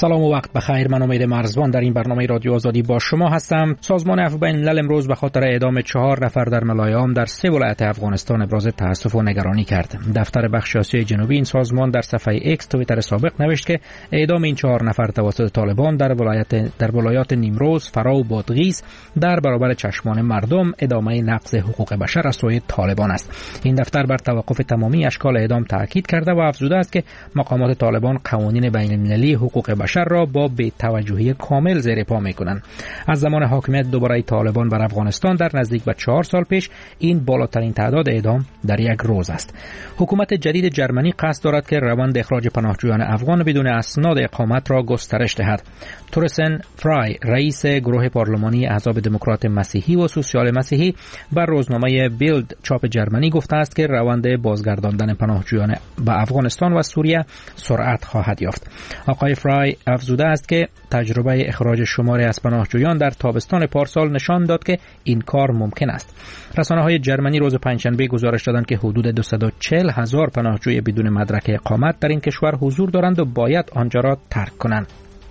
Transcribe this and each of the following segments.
سلام و وقت بخیر. من امید مرزبان در این برنامه رادیو آزادی با شما هستم. سازمان عفو بین الملل امروز به خاطر اعدام 4 نفر در ملایام در 3 ولایت افغانستان ابراز تأسف و نگرانی کرد. دفتر بخش آسیای جنوبی این سازمان در صفحه ایکس توییتر سابق نوشت که اعدام این 4 نفر توسط طالبان در ولایات نیمروز، فرا و بادغیس در برابر چشمان مردم ادامه نقض حقوق بشر از سوی طالبان است. این دفتر بر توقف تمامی اشکال اعدام تاکید کرده و افزوده است که مقامات طالبان قوانین بین المللی حقوق بشر را با بی‌توجهی کامل زیر پا می‌کنند. از زمان حاکمیت دوباره طالبان بر افغانستان در نزدیک به 4 سال پیش این بالاترین تعداد اعدام در یک روز است. حکومت جدید جرمنی قصد دارد که روند اخراج پناهجویان افغان بدون اسناد اقامت را گسترش دهد. تورسن فرای، رئیس گروه پارلمانی احزاب دموکرات مسیحی و سوسیال مسیحی، بر روزنامه بیلد چاپ جرمنی گفته است که روند بازگرداندن پناهجویان به افغانستان و سوریه سرعت خواهد یافت. آقای فرای افزوده است که تجربه اخراج شماری از پناهجویان در تابستان پارسال نشان داد که این کار ممکن است. رسانه‌های جرمنی روز پنجشنبه گزارش دادند که حدود 240,000 پناهجوی بدون مدرک اقامت در این کشور حضور دارند و باید آنجا را ترک کنند.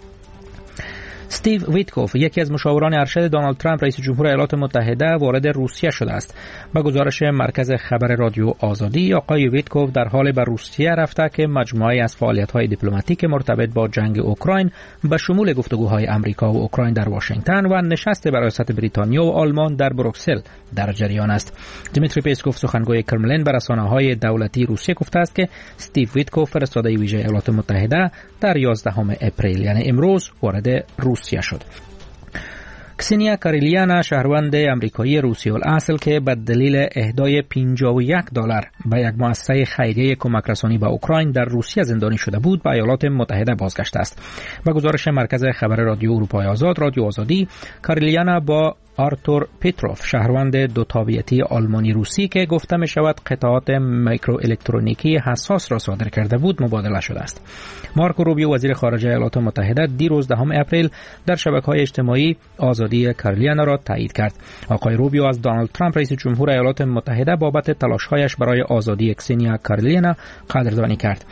استیو ویتکوف، یکی از مشاوران ارشد دونالد ترامپ رئیس جمهور ایالات متحده، وارد روسیه شده است. با گزارش مرکز خبر رادیو آزادی، آقای ویتکوف در حال به روسیه رفته که مجموعه از فعالیت‌های دیپلماتیک مرتبط با جنگ اوکراین به شمول گفتگوهای آمریکا و اوکراین در واشنگتن و نشست ریاست بریتانیا و آلمان در بروکسل در جریان است. دیمیتری پسکوف، سخنگوی کرملین، به رسانه‌های دولتی روسیه گفته است که استیو ویتکوف، فرستاده ویژه ایالات متحده، در 11 اپریل یعنی امروز وارد روسیه شد. کسینیا کاریلیانا، شهروند امریکایی روسی الاصل که به دلیل اهدای $51 به یک مؤسسه خیریه کمک رسانی به اوکراین در روسیه زندانی شده بود، به ایالات متحده بازگشته است. به گزارش مرکز خبر رادیو اروپای آزاد، رادیو آزادی، کاریلیانا با آرتور پیتروف، شهروند دو تابعیتی آلمانی روسی که گفته می شود قطعات میکرو الکترونیکی حساس را صادر کرده بود، مبادله شده است. مارکو روبیو، وزیر خارجه ایالات متحده، دیروز 10 اپریل در شبکه‌های اجتماعی آزادی کاریلیانا را تایید کرد. آقای روبیو از دونالد ترامپ رئیس جمهور ایالات متحده بابت تلاش‌هایش برای آزادی کسینیا کاریلیانا قدردانی کرد.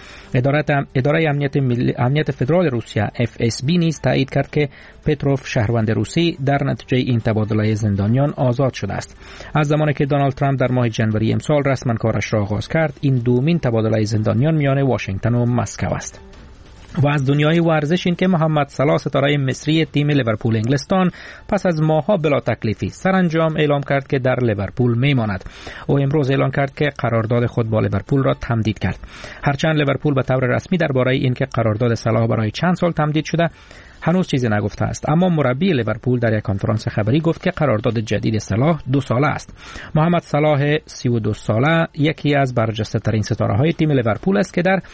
اداره امنیت فدرال روسیه FSB نیز تایید کرد که پیتروف، شهروند روسی، در نتیجه این تبادله زندانیان آزاد شده است. از زمانی که دونالد ترامپ در ماه ژانویه امسال رسما کارش را آغاز کرد، این دومین تبادله زندانیان میان واشنگتن و مسکو است. و از دنیای ورزش این که محمد صلاح، ستاره مصری تیم لیورپول انگلستان، پس از ماه‌ها بلا تکلیفی سرانجام اعلام کرد که در لیورپول میماند. او امروز اعلام کرد که قرارداد خود با لیورپول را تمدید کرد. هرچند لیورپول به طور رسمی درباره اینکه قرارداد صلاح برای چند سال تمدید شده هنوز چیزی نگفته است، اما مربی لیورپول در یک کنفرانس خبری گفت که قرارداد جدید صلاح 2 ساله است. محمد صلاح 32 ساله یکی از برجسته ترین ستاره های تیم لیورپول است که در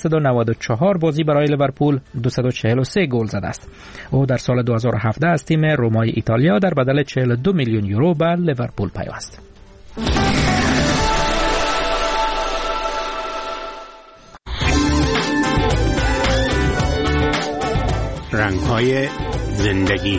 394 بازی برای لیورپول 243 گل زده است. او در سال 2017 از تیم رومای ایتالیا در بدل 42 میلیون یورو به لیورپول پیوست. رنگ‌های زندگی.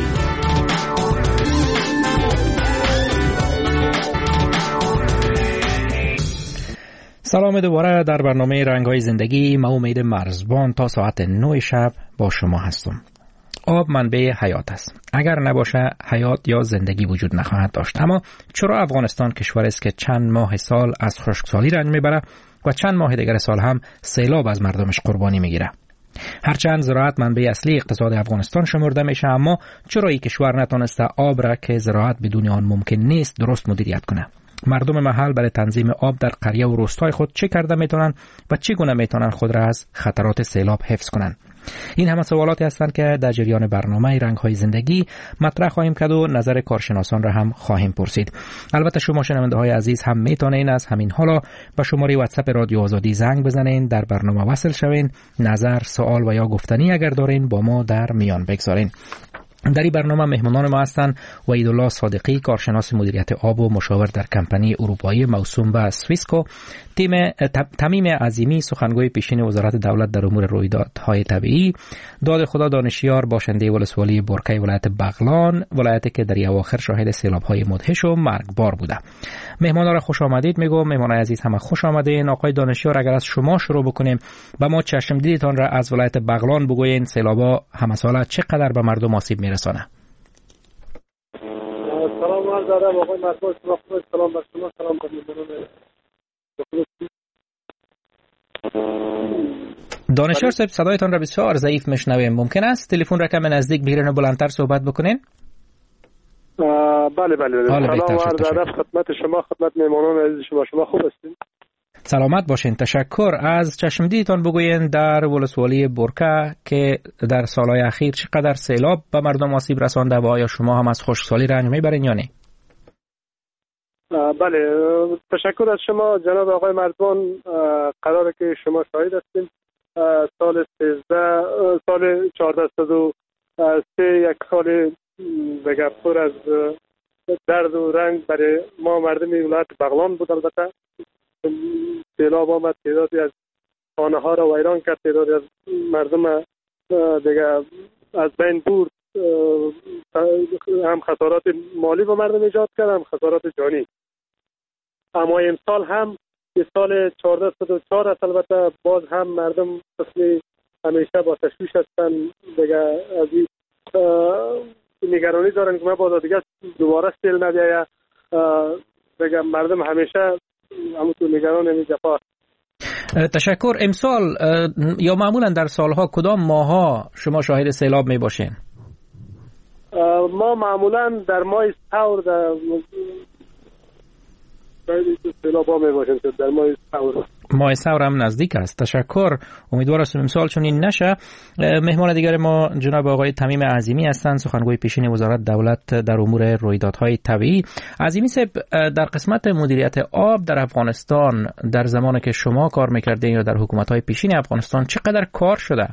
سلام دوباره در برنامه رنگ‌های زندگی. من امید مرزبان تا ساعت 9 شب با شما هستم. آب منبع حیات است. اگر نباشه حیات یا زندگی وجود نخواهد داشت. اما چرا افغانستان کشوری است که چند ماه سال از خشکسالی رنج میبره و چند ماه دیگر سال هم سیلاب از مردمش قربانی میگیره؟ هرچند زراعت منبع اصلی اقتصاد افغانستان شمرده میشه، اما چرا این کشور نتونسته آب را که زراعت بدون آن ممکن نیست درست مدیریت کنه؟ مردم محل برای تنظیم آب در قریه و روستای خود چه کرده میتونن و چگونه میتونن خود را از خطرات سیلاب حفظ کنن؟ این همه سوالاتی هستند که در جریان برنامه رنگ‌های زندگی مطرح خواهیم کرد و نظر کارشناسان را هم خواهیم پرسید. البته شما شنونده‌های عزیز هم میتونین از همین حالا به شماره واتساپ رادیو آزادی زنگ بزنین، در برنامه وصل شوین، نظر، سوال و یا گفتنی اگر دارین با ما در میان بگذارین. در این برنامه مهمانان ما هستند وحیدالله صادقی، کارشناس مدیریت آب و مشاور در کمپانی اروپایی موسوم به سویسکو، تمیم عظیمی، سخنگوی پیشین وزارت دولت در امور رویدادهای طبیعی، داد خدا دانشیار، باشنده ولسوالی برکه ولایت بغلان، ولایتی که در اواخر شاهد سیلاب‌های مدهش و مرگبار بوده. مهمانا را خوش آمدید میگم. مهمانان عزیز همه خوش آمدین. آقای دانشیار، اگر از شما شروع بکنیم، با ما چشم دیدتان را از ولایت بغلان بگوین سیلاب‌ها همه ساله چقدر به مردم آسیب میرسانه؟ سلام عرض ادب آقای مرزبان، سلام بر شما، سلام بر مهمانان. دانشیار صاحب، صدایتان را بسیار ضعیف میشنویم. ممکن است تلفن را کم نزدیک بگیرین و بلندتر صحبت بکنین؟ بله. سلام عرض ادب خدمت شما، خدمت مهمانان عزیز شما خوب هستین؟ سلامت باشین. تشکر. از چشمدیدتان بگوین در ولسوالی برکه که در سالهای اخیر چقدر سیلاب به مردم آسیب رسانده و آیا شما هم از خشکسالی رنج میبرین یا نه؟ بله، تشکر از شما جناب آقای مرزبان. قراره که شما شاهد هستین سال 1403 یک سال دیگر پر از درد و رنج برای ما مردم ولایت بغلان بود. البته سیلاب آمد، تعدادی از خانه ها را ویران کرد، تعدادی از مردم دیگه از بین برد، هم خسارات مالی به مردم ایجاد کرد، هم خسارات جانی. اما امسال هم که سال 1404 است، البته باز هم مردم مثل همیشه با تشویش هستن دیگه، از این نگرانی دارن که ما باز دیگه دوباره سیل ندیه دیگه. مردم همیشه همونطور نگران این جفا. تشکر. امسال یا معمولا در سالها کدام ماها شما شاهد سیلاب می باشین؟ ما معمولا در ماه ثور سیلاب ها می باشیم، در ماه ثور هم نزدیک است. تشکر. امیدوار هستم امسال چون این نشه. مهمان دیگر ما جناب آقای تمیم عظیمی هستند، سخنگوی پیشین وزارت دولت در امور رویدادهای طبیعی. عظیمی صاحب، در قسمت مدیریت آب در افغانستان در زمانی که شما کار میکردین یا در حکومت‌های پیشین افغانستان چقدر کار شده؟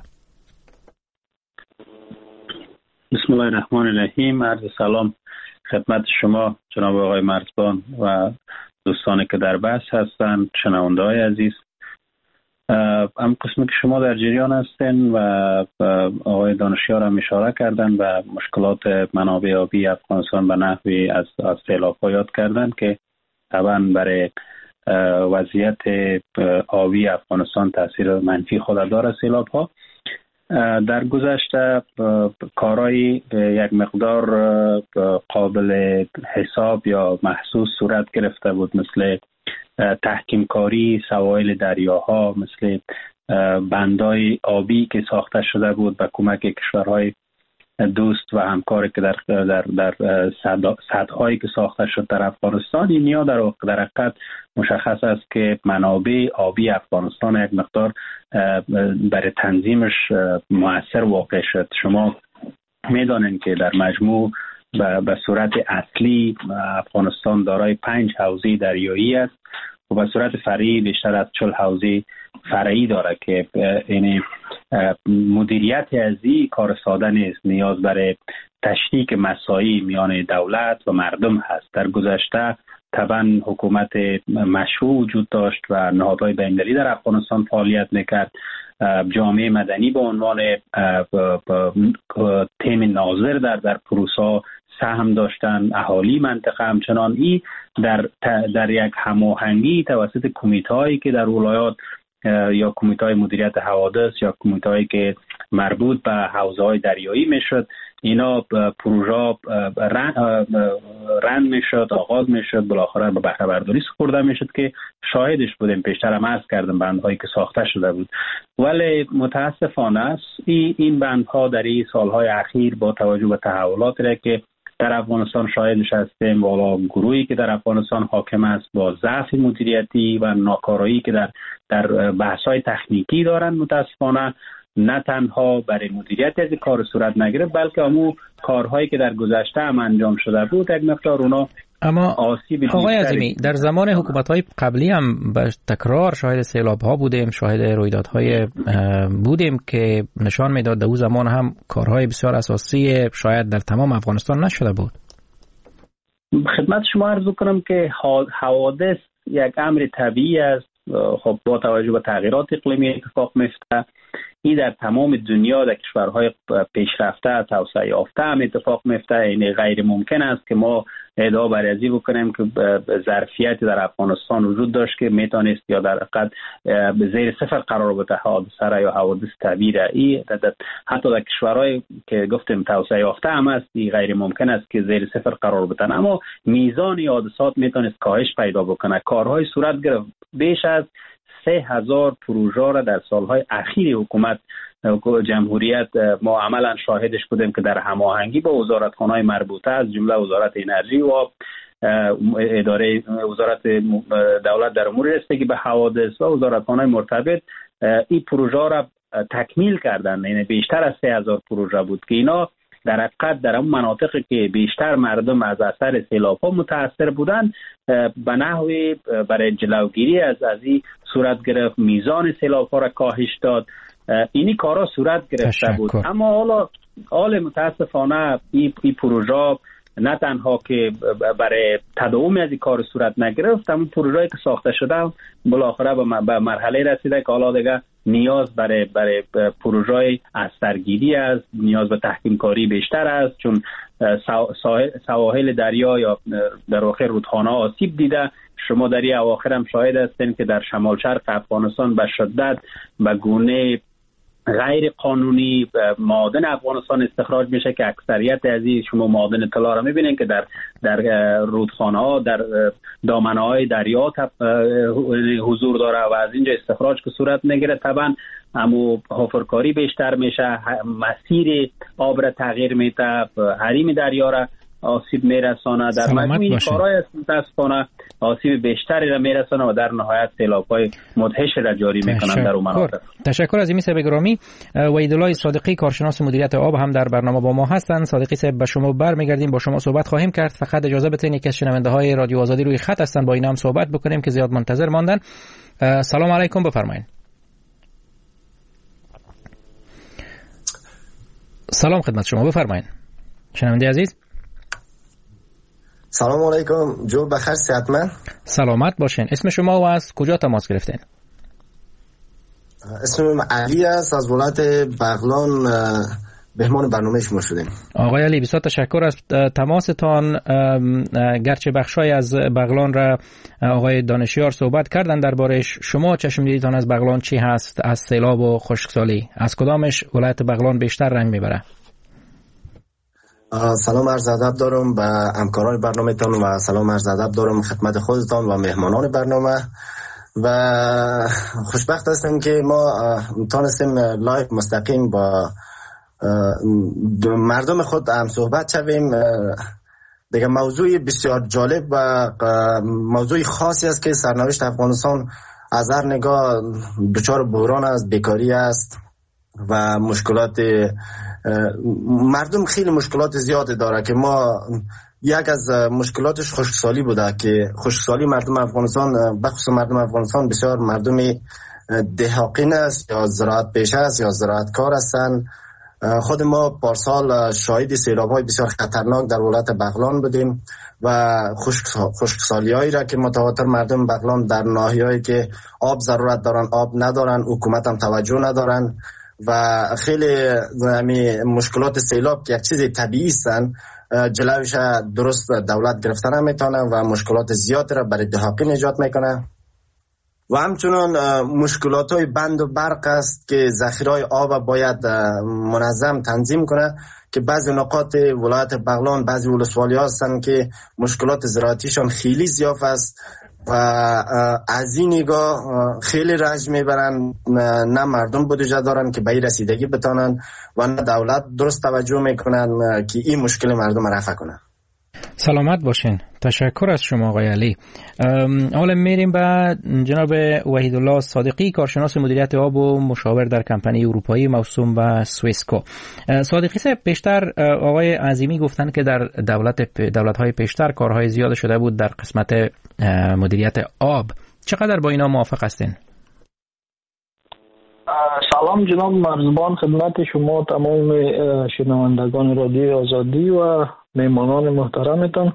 بسم الله الرحمن الرحیم. عرض سلام خدمت شما جناب آقای مرزبان و دوستانی که در بحث هستند، شنونده‌های عزیز. هم قسمی که شما در جریان هستین و آقای دانشیار هم اشاره کردن و مشکلات منابع آبی افغانستان به نحوی از سیلاب‌ها یاد کردن که طبعا برای وضعیت آبی افغانستان تاثیر منفی خود داره سیلاب‌ها. در گذشته کارهای یک مقدار قابل حساب یا محسوس صورت گرفته بود، مثل تحکیم کاری سواحل دریاها، مثل بندای آبی که ساخته شده بود به کمک کشورهای دوست و همکاری که در سدهایی که ساخته شد در افغانستان. این نیا در حقیقت مشخص است که منابع آبی افغانستان یک مقدار برای تنظیمش مؤثر واقع شد. شما میدانید که در مجموع به صورت اصلی افغانستان دارای 5 حوزه دریایی است و به صورت فرعی بیشتر از 40 حوزه فرعی داره که یعنی مدیریت از این کار ساده نیست، نیاز برای تشریک مساعی میان دولت و مردم هست. در گذشته طبعا حکومت مشروع وجود داشت و نهادهای بین‌المللی در افغانستان فعالیت میکرد. جامعه مدنی به عنوان تیم ناظر در پروسه سهم داشتن، اهالی منطقه همچنان. ای در یک هماهنگی توسط کمیته‌هایی که در ولایات یا کمیته‌های مدیریت حوادث یا کمیته‌هایی که مربوط به حوزه‌های دریایی میشد، اینا پروژه رند میشد، آغاز میشد، بالاخره به بهره برداری سپرده میشد که شاهدش بودیم. پیشتر هم عرض کردم بندهایی که ساخته شده بود، ولی متاسفانه است این بندها در این سالهای اخیر با توجه به تحولاتی را که در افغانستان شاهدش هستیم، والا گروهی که در افغانستان حاکم است با ضعف مدیریتی و ناکارایی که در بحث‌های تکنیکی دارند، متاسفانه نه تنها برای مدیریت از کار صورت نگرفت، بلکه همون کارهایی که در گذشته هم انجام شده بود یک مقدار اونا اما آقای عظیمی، در زمان حکومت‌های قبلی هم به تکرار شاهد سیلاب‌ها بودیم، شاهد رویدادهای بودیم که نشان میداد در اون زمان هم کارهای بسیار اساسی شاید در تمام افغانستان نشده بود. خدمت شما عرض کنم که حوادث یک امر طبیعی است. خب با توجه به تغییرات اقلیمی اتفاق میفته. این در تمام دنیا، در کشورهای پیشرفته توسعه یافته هم اتفاق میفته. این غیر ممکن است که ما ادعا بر ازی بکنیم که ظرفیتی در افغانستان وجود داشت که میتونست یا در حقیقت زیر صفر قرار بده حادثه را یا حوادث طبیعی را. حتی در کشورهای که گفتیم توسعه یافته هم است، غیر ممکن است که زیر صفر قرار بدن. اما میزان حادثات میتونست کاهش پیدا بکنه. کارهای صورت گرفت. بیش از 3000 پروژه را در سالهای اخیر حکومت جمهوریت ما عملا شاهدش بودیم که در هماهنگی با وزارتخانه‌های مربوطه از جمله وزارت انرژی و اداره وزارت دولت در امور رسیدگی به حوادث و وزارتخانه‌های مرتبط این پروژه را تکمیل کردند. یعنی بیشتر از 3000 پروژه بود که اینا در حقیقت در اون مناطقی که بیشتر مردم از اثر سیلاب‌ها متاثر بودند به نحوی برای جلوگیری از این صورت گرفت، میزان سیلاب‌ها را کاهش داد. اینی کارا صورت گرفته بود. اما حالا متاسفانه این پروژه نه تنها که برای تداوم از این کار صورت نگرفت، اما پروژه‌ای که ساخته شده بالاخره به مرحله رسیده که حالا دیگه نیاز برای پروژه اثرگیری است، نیاز به تحکیم کاری بیشتر است، چون سواحل دریا یا در واقع رودخانه آسیب دیده. شما در این اواخر هم شاهد هستین که در شمال شرق افغانستان به شدت به گونه غیر قانونی معادن افغانستان استخراج میشه که اکثریت از این شما معادن طلا را میبینین که در رودخانه ها، در دامنه های دریا حضور داره و از اینجا استخراج که صورت میگیره. طبعا اما حفرکاری بیشتر میشه، مسیر آب را تغییر میده، حریم دریا را آسیب میرسانه. در مجموع این کارهای است متاسفانه آسیب بیشتری را میرسانه و در نهایت سیلاب‌های مدهش را جاری میکنند در اون مناطق. تشکر از این صاحب گرامی. وحیدالله صادقی کارشناس مدیریت آب هم در برنامه با ما هستند. صادقی صاحب به شما برمیگردیم، با شما صحبت خواهیم کرد. فقط اجازه بدین یکی از شنونده‌های رادیو آزادی روی خط هستند، با اینا هم صحبت بکنیم که زیاد منتظر ماندن. سلام علیکم، بفرمایید. سلام خدمت شما، بفرمایید شنونده عزیز. سلام علیکم، جو بخیر، صحتمند؟ سلامت باشین. اسم شما و از کجا تماس گرفتین؟ اسم من علی است، از ولایت بغلان مهمان برنامه شما شدیم. آقای علی بسیار تشکر از تماستان. گرچه بخشای از بغلان را آقای دانشیار صحبت کردن دربارش، شما چشم دیدتان از بغلان چی هست؟ از سیلاب و خشکسالی از کدامش ولایت بغلان بیشتر رنج میبره؟ سلام عرض ادب دارم به همکاران برنامه تان و سلام عرض ادب دارم خدمت خودتان و مهمانان برنامه. و خوشبخت هستم که ما تانستیم لایو مستقیم با مردم خود هم صحبت شویم. دیگه موضوع بسیار جالب و موضوع خاصی است که سرنوشت افغانستان از هر نگاه دچار بحران است، بیکاری است و مشکلات مردم خیلی مشکلات زیاده داره که ما یک از مشکلاتش خشکسالی بوده که خشکسالی مردم افغانستان بخصوص مردم افغانستان بسیار مردم دهاقین است یا زراعت پیشه است یا زراعت کار هستند. خود ما پارسال شاهد سیلاب‌های بسیار خطرناک در ولایت بغلان بودیم و خشکسالی‌هایی را که متواتر مردم بغلان در ناحیه‌ای که آب ضرورت دارن آب ندارن، حکومت هم توجه ندارن و خیلی مشکلات سیلاب که یک چیز طبیعی هستن جلوش درست دولت گرفتن نمیتونه و مشکلات زیاد را برای دهاقین ایجاد میکنه. و همچنان مشکلات های بند و برق است که ذخیره آب باید منظم تنظیم کنه که بعضی نقاط ولایت بغلان بعضی ولسوالی هستن که مشکلات زراعتیشان خیلی زیاد است و از این نگاه خیلی رنج میبرن، نه مردم بودجه دارن که به این رسیدگی بتانن و نه دولت درست توجه میکنن که این مشکل مردم رفع کنن. سلامت باشین. تشکر از شما آقای علی. حالا میریم به جناب وحیدالله صادقی، کارشناس مدیریت آب و مشاور در کمپانی اروپایی موسوم به سویسکو. صادقی صاحب، پیشتر آقای عظیمی گفتن که در دولت‌های پیشتر کارهای زیاد شده بود در قسمت مدیریت آب. چقدر با اینا موافق هستین؟ سلام جناب مرزبان، خدمت شما تمام شنوندگان رادیو آزادی و مهمانان محترمتان.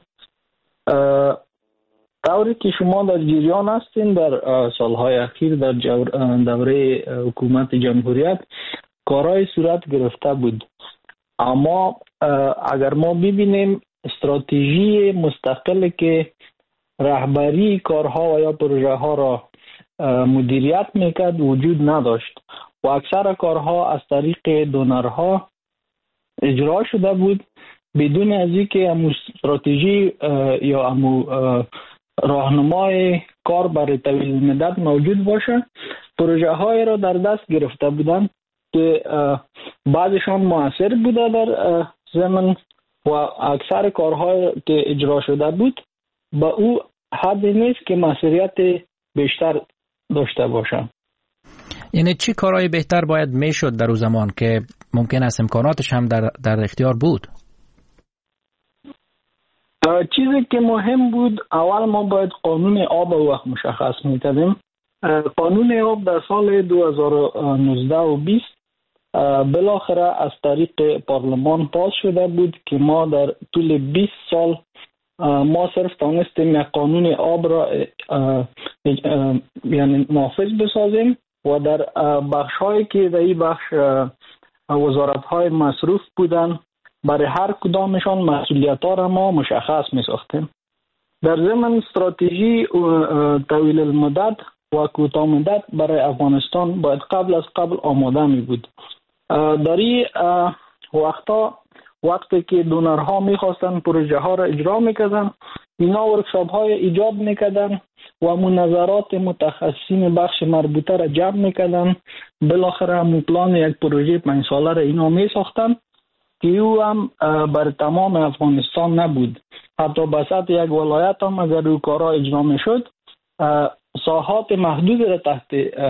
طوری که شما در جریان هستین، در سالهای اخیر در دوره حکومت جمهوریت کارهای صورت گرفته بود، اما اگر ما ببینیم استراتژی مستقلی که رهبری کارها و یا پروژه ها را مدیریت میکرد وجود نداشت و اکثر کارها از طریق دونرها اجرا شده بود بدون از اینکه استراتژی یا راهنمای کار برای طویل مدت موجود باشه. پروژه های را در دست گرفته بودند که بعضشان مؤثر بوده در زمین و اکثر کارهای که اجرا شده بود با او حد نیست که مسئولیت بیشتر داشته باشه. یعنی چی کارهای بهتر باید میشد در اون زمان که ممکن است امکاناتش هم در اختیار بود؟ چیزی که مهم بود، اول ما باید قانون آب وقت مشخص می‌کردیم. قانون آب در سال 2019 و 20 بالاخره از طریق پارلمان پاس شده بود که ما در طول 20 سال ما صرف تانستیم یک قانون آب را یعنی نافذ بسازیم و در بخش‌هایی که در این بخش وزارت‌های مصروف بودن برای هر کدامشان مسئولیت‌ها را ما مشخص می‌ساختیم. در ضمن استراتژی طویل المدت و کوتاه مدت برای افغانستان باید قبل از قبل آماده می بود. در این وقتی که دونرها می‌خواستن پروژه ها را اجرا می‌کردن، اینا ورکشاپ های ایجاد می‌کردن و مناظرات متخصصین بخش مربوطه را جمع می‌کردن. بالاخره هم پلان یک پروژه 5 ساله را اینا می‌ساختن که او هم بر تمام افغانستان نبود. حتی بسط یک ولایت هم اگر او کارا اجرا می‌شد، ساحات محدود را تحت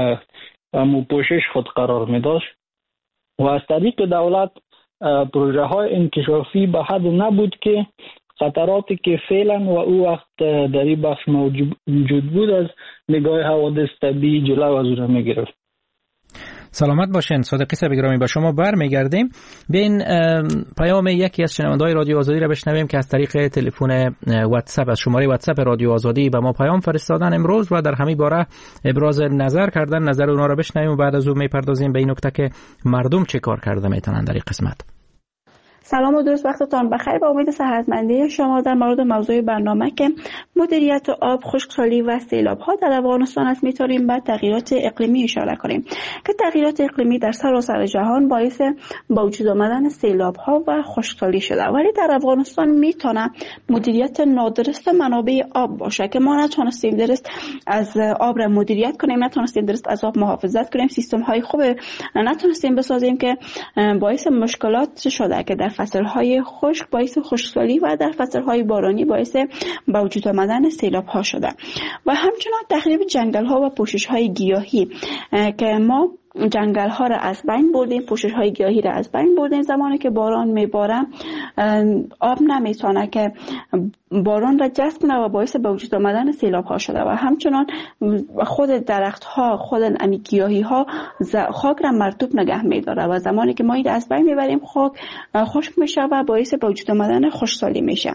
پوشش خود قرار می‌داشت و از طریق دولت پروژه های انکشافی به حد نبود که خطراتی که فعلا و او وقت در این بخش موجود بود از نگاه حوادث طبیعی جلو از او را می‌گرفت. سلامت باشین. صادقی صاحب گرامی، به شما برمیگردیم. بیاین پیام یکی از شنونده‌های رادیو آزادی را بشنویم که از طریق تلفن واتساپ از شماره واتساپ رادیو آزادی به ما پیام فرستادن امروز و در همین باره ابراز نظر کردن. نظر اونا را بشنویم و بعد از اون میپردازیم به این نکته که مردم چه کار کرده میتونن در این قسمت. سلام و درود وقتتان بخیر. با امید صحتمندی شما در مورد موضوع برنامه که مدیریت آب، خشکسالی و سیلاب ها در افغانستان است میتونیم به تغییرات اقلیمی اشاره کنیم که تغییرات اقلیمی در سراسر جهان باعث با وجود آمدن سیلاب ها و خشکسالی شده، ولی در افغانستان میتونه مدیریت نادرست منابع آب باشه که ما نتونستیم درست از آب را مدیریت کنیم، نتونستیم درست از آب محافظت کنیم، سیستم های خوب نتونستیم بسازیم که باعث مشکلات شده که در فصل‌های خشک باعث خشکسالی و در فصل‌های بارانی باعث با وجود آمدن سیلاب‌ها شده و همچنان تخریب جنگل‌ها و پوشش‌های گیاهی که ما جنگل‌ها را از بین بردیم، پوشش‌های گیاهی را از بین بردیم. زمانی که باران میباره آب نمیتونه که باران را جذب کنه و باعث به وجود آمدن سیلاب‌ها شده و همچنان خود درخت‌ها، خود گیاهی‌ها خاک را مرطوب نگه می‌داره و زمانی که ما این از بین میبریم خاک خشک میشه و باعث به وجود آمدن خشکسالی میشه.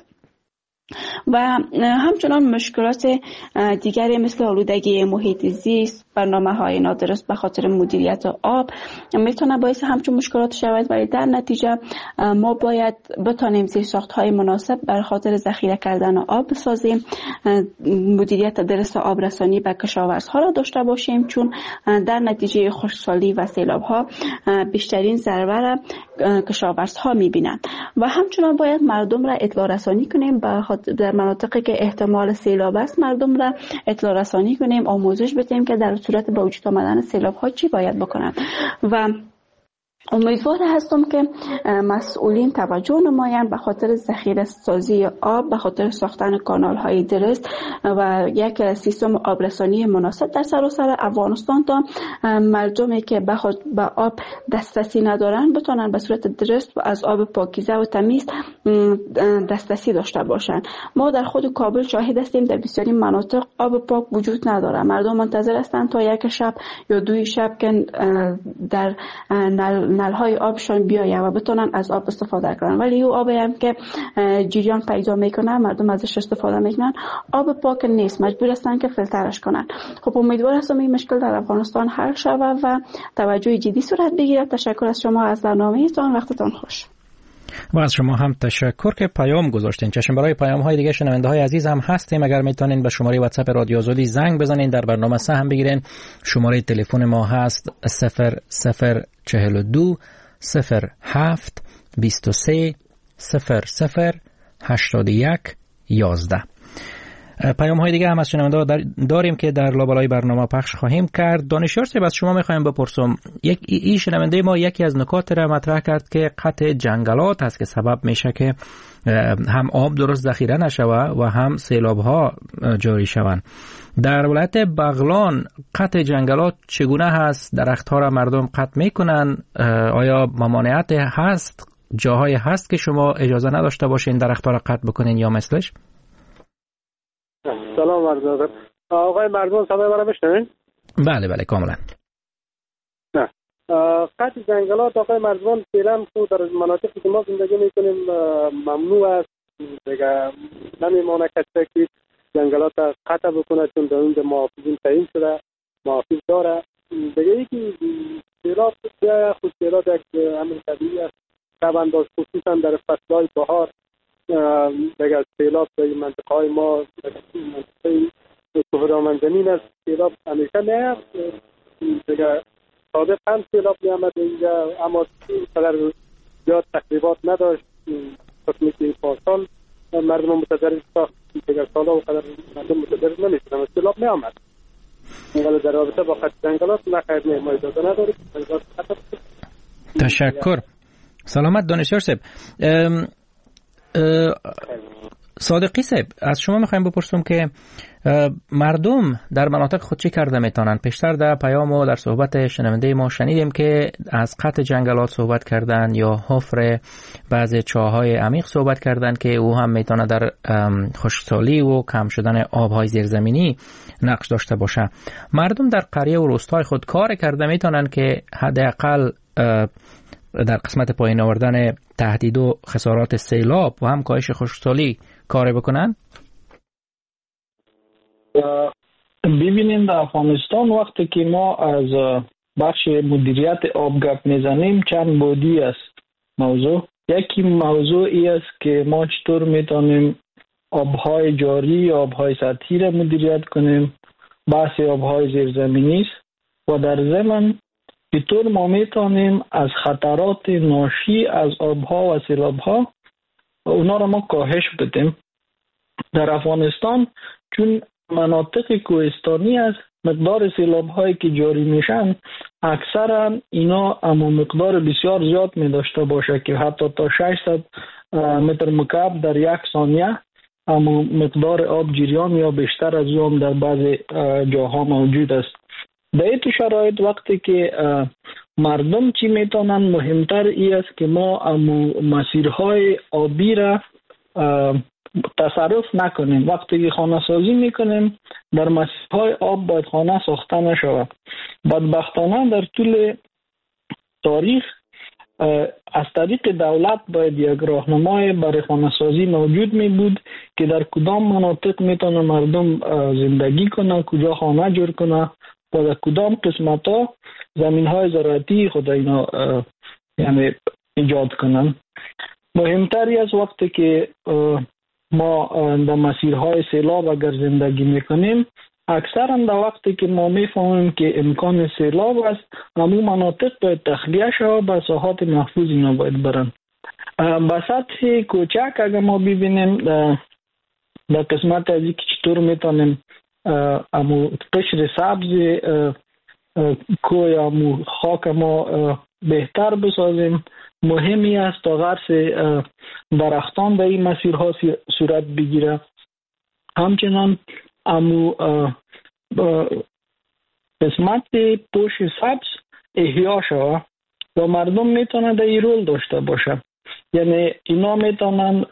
و همچنان مشکلات دیگری مثل آلودگی محیط زیست، برنامه‌های نادرست به خاطر مدیریت آب میتونه باعث همچون مشکلات شود، ولی در نتیجه ما باید بتانیم زیرساخت‌های مناسب برای خاطر ذخیره کردن آب بسازیم، مدیریت درست آب رسانی به کشاورزها را داشته باشیم، چون در نتیجه خشکسالی و سیلاب‌ها بیشترین ضرر را کشاورزها می‌بینند و همچنان باید مردم را اطلاع رسانی کنیم در مناطقی که احتمال سیلاب است، مردم را اطلاع رسانی کنیم، آموزش بدیم که در صورت با وجود آمدن سیلاب ها چی باید بکنن و امیدوار هستم که مسئولین توجه نمایند به خاطر ذخیره سازی آب، به خاطر ساختن کانال های درست و یک سیستم آبرسانی مناسب در سراسر افغانستان تا مردمی که به آب دسترسی ندارن بتونن به صورت درست و از آب پاکیزه و تمیز دسترسی داشته باشند. ما در خود کابل شاهد هستیم در بسیاری مناطق آب پاک وجود نداره. مردم منتظر هستند تا یک شب یا دوی شب که در نل‌های آبشان بیایه و بتونن از آب استفاده کنن، ولی او آبی هم که جریان پیدا میکنه مردم ازش استفاده میکنن آب پاک نیست، مجبور هستن که فیلترش کنن. خب امیدوار هستم این مشکل در افغانستان حل شود و توجه جدی صورت بگیرد. تشکر از شما از برنامه‌تان، وقتتان خوش. و از شما هم تشکر که پیام گذاشتین. چشم برای پیام های دیگه شنونده های عزیز هم هستیم. اگر میتونین به شماره واتساپ رادیو آزادی زنگ بزنین در برنامه سهم بگیرین. شماره تلفن ما هست 0042 07 23 00 81 11. پیام های دیگه هم از شنونده ها داریم که در لابلای برنامه پخش خواهیم کرد. دانشیار صاحب از شما میخوایم بپرسم، این شنونده ما یکی از نکات را مطرح کرد که قطع جنگلات هست که سبب میشه که هم آب درست ذخیره نشود و هم سیلاب ها جاری شوند. در ولایت بغلان قطع جنگلات چگونه هست؟ درخت ها را مردم قطع میکنن؟ آیا ممانعت هست؟ جاهای هست که شما اجازه نداشته باشین درخت ها را قطع بکنین یا مثلش؟ سلام عرض ادب. آقای مردم صدای مرا میشنوین؟ بله کاملا. نه قطع جنگلات آقای مردم فعلا در مناطقی که ما زندگی میکنیم ممنوع است. دیگه نمیمونه کسی که جنگلات قطع بکنه، چون در اونجا محافظین تعیین شده، محافظ داره. دیگه یکی سیلاب یا خود سیلاب یک امر طبیعی است. طبعا خصوصا در فصلهای بهار دیگه سیلاب در منطقه های ما منطقه کوهستان زمین است. سیلاب همیشه میاد. دیگه سابق هم سیلاب میامد اینجا، اما قدر زیاد تخریبات نداشت. قسمی که پارسال مردم متضرر ساخت، دیگه سالا و قدر مردم متضرر نمیشدن، سیلاب میامد. ولی در رابطه با قطع جنگلات نخیر ما اجازه نداریم. تشکر. سلامت دانشیار صاحب. صادقی صاحب از شما میخوایم بپرسم که مردم در مناطق خود چی کرده میتونن؟ پیشتر در پیام و در صحبت شنونده ما شنیدیم که از قطع جنگلات صحبت کردن یا حفر بعضی چاهای عمیق صحبت کردن که او هم میتونه در خشکسالی و کم شدن آبهای زیرزمینی نقش داشته باشه. مردم در قریه و روستای خود کار کرده میتونن که حداقل در قسمت پایین آوردن تهدید و خسارات سیلاب و هم کاهش خشکسالی کار بکنن؟ ببینید در افغانستان وقتی که ما از بخش مدیریت آب گپ میزنیم چند بودی است موضوع. یکی موضوع ای است که ما چطور میتونیم آبهای جاری، آبهای سطحی را مدیریت کنیم. بحث آبهای زیرزمینی است و در ضمن چطور ما میتونیم از خطرات ناشی از آبها و سیلابها اونا را ما کاهش بدیم. در افغانستان چون مناطق کوهستانی است، مقدار سیلاب‌هایی که جاری میشن اکثرا اینا اما مقدار بسیار زیاد می داشته باشه که حتی تا 600 متر مکعب در یک ثانیه اما مقدار آب جریان یا بیشتر از اون در بعضی جاها موجود است. در این شرایط وقتی که مردم چی میتونن، مهمتر ای است که ما مسیرهای آبی را تصرف نکنیم. وقتی که خانه سازی میکنیم در مسیرهای آب باید خانه ساخته نشود. بدبختانه در طول تاریخ از طریق دولت باید یک راهنمای برای خانه سازی موجود می بود که در کدام مناطق میتونه مردم زندگی کنه، کجا خانه جور کنه و در کدام قسمت ها زمین های زراعتی خود اینا یعنی ایجاد کنن. مهمتری از وقتی که ما در مسیرهای سیلاب اگر زندگی میکنیم اکثرا در وقتی که ما میفهمیم که امکان سیلاب است همون مناطق باید تخلیه شود، به ساحات محفوظ اینا باید برن. به سطح کوچک اگر ما ببینیم در قسمت از اینکه چطور میتونیم قشر سبز کوه یا خاک ما بهتر بسازیم. مهمی است تا غرس درختان در این مسیرها صورت بگیره. همچنان قسمت پوش سبز احیا شود و مردم میتونه در این رول داشته باشه. یعنی اینا میتونن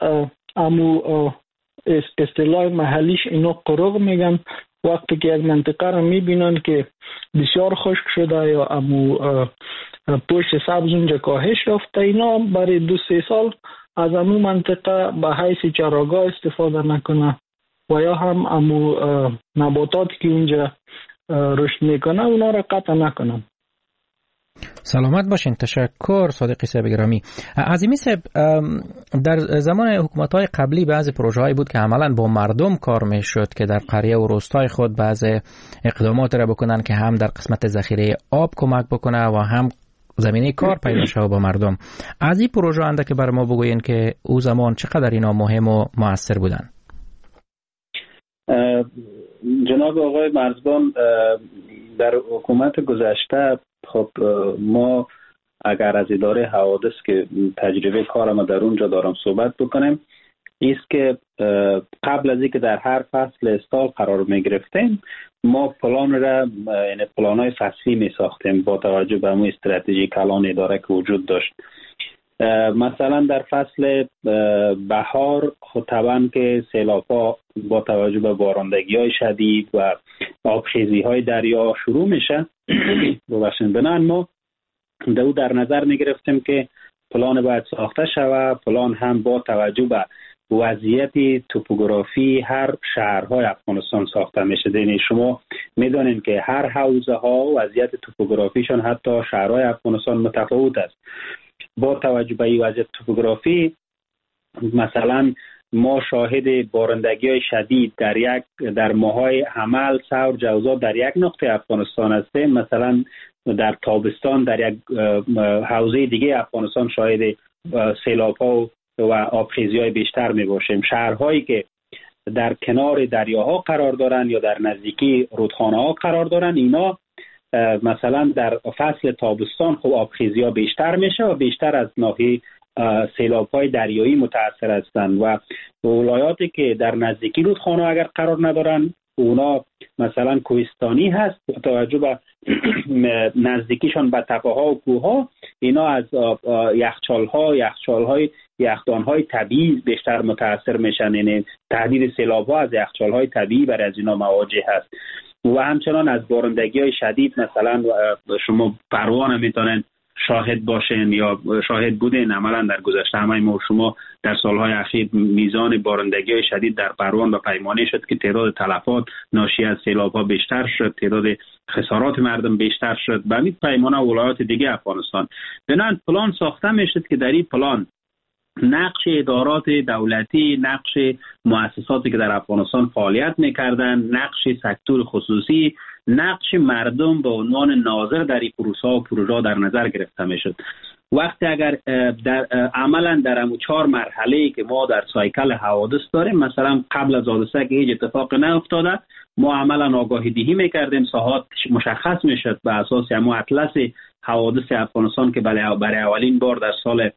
اصطلاح محلیش اینا قروق میگن. وقتی که از منطقه رو میبینن که بسیار خشک شده یا پشت سبز اونجا کاهش رفته، اینا برای 2-3 سال از امو منطقه به حیث چراگاه استفاده نکنه و یا هم نباتاتی که اونجا رشد میکنه اونا را قطع نکنه. سلامت باشین. تشکر صادقی صاحب گرامی. عظیمی صاحب، در زمان حکومت‌های قبلی بعضی پروژه‌ای بود که عملاً با مردم کار می‌شد که در قریه و روستای خود بعضی اقدامات را بکنن که هم در قسمت ذخیره آب کمک بکنه و هم زمینه کار پیدا شه با مردم. از این پروژه انده که برای ما بگوین که او زمان چقدر اینا مهم و مؤثر بودن. جناب آقای مرزبان، در حکومت گذشته خب ما اگر از اداره حوادث که تجربه کارم در اونجا دارم صحبت بکنم، ایست که قبل از اینکه در هر فصل سال قرار می گرفتیم ما پلان را، یعنی پلان‌های فصلی می ساختیم با توجه به همون استراتژی کلان اداره که وجود داشت. مثلا در فصل بهار خود طبعا که سیلاب‌ها با توجه به بارندگی‌های شدید و آبخیزی‌های دریا شروع میشه بنابراین ما در نظر میگرفتیم که پلان باید ساخته شود. پلان هم با توجه به وضعیت توپوگرافی هر شهرهای افغانستان ساخته میشه. یعنی شما میدونین که هر حوزه ها وضعیت توپوگرافیشون حتی شهرهای افغانستان متفاوت است. با توجه به این وضعیت توپوگرافی مثلا ما شاهد بارندگی‌های شدید در ماه‌های حمل، ثور، جوزا در یک نقطه افغانستان هستیم. مثلا در تابستان در یک حوزه دیگه افغانستان شاهد سیلاب‌ها و آبخیزی‌های بیشتر می‌باشیم. شهرهایی که در کنار دریاها قرار دارن یا در نزدیکی رودخانه‌ها قرار دارن، اینا مثلا در فصل تابستان خب آبخیزی‌ها بیشتر میشه و بیشتر از ناحیه سیلاب‌های دریایی متأثر هستند و ولایاتی که در نزدیکی رودخانه اگر قرار ندارن اونا مثلا کوهستانی هست با توجه به نزدیکیشان به تپه‌ها و کوه‌ها، اینا از یخچال‌های طبیعی بیشتر متأثر میشن. یعنی تهدید سیلاب‌ها از یخچال‌های طبیعی برای از اینا مواجه هست و همچنان از بارندگی‌های شدید. مثلا شما پروان میتونن شاهد باشین یا شاهد بودین عملا در گذشته همه ما شما در سالهای اخیر میزان بارندگی‌های شدید در پروان و پیمانه شد که تعداد تلفات ناشی از سیلاب‌ها بیشتر شد، تعداد خسارات مردم بیشتر شد. به همین پیمانه ولایات دیگه افغانستان بنابراین پلان ساخته میشد که در این پلان نقش ادارات دولتی، نقش مؤسساتی که در افغانستان فعالیت میکردن، نقش سکتور خصوصی، نقش مردم به عنوان ناظر در این پروژه در نظر گرفته میشد. وقتی اگر عملا در همون 4 مرحله‌ای که ما در سایکل حوادث داریم، مثلا قبل از حادثه که هیچ اتفاق نیفتاده ما عملا آگاهی دهی میکردیم، ساحات مشخص میشد به اساس همون اطلس حوادث افغانستان که برای اولین بار در سال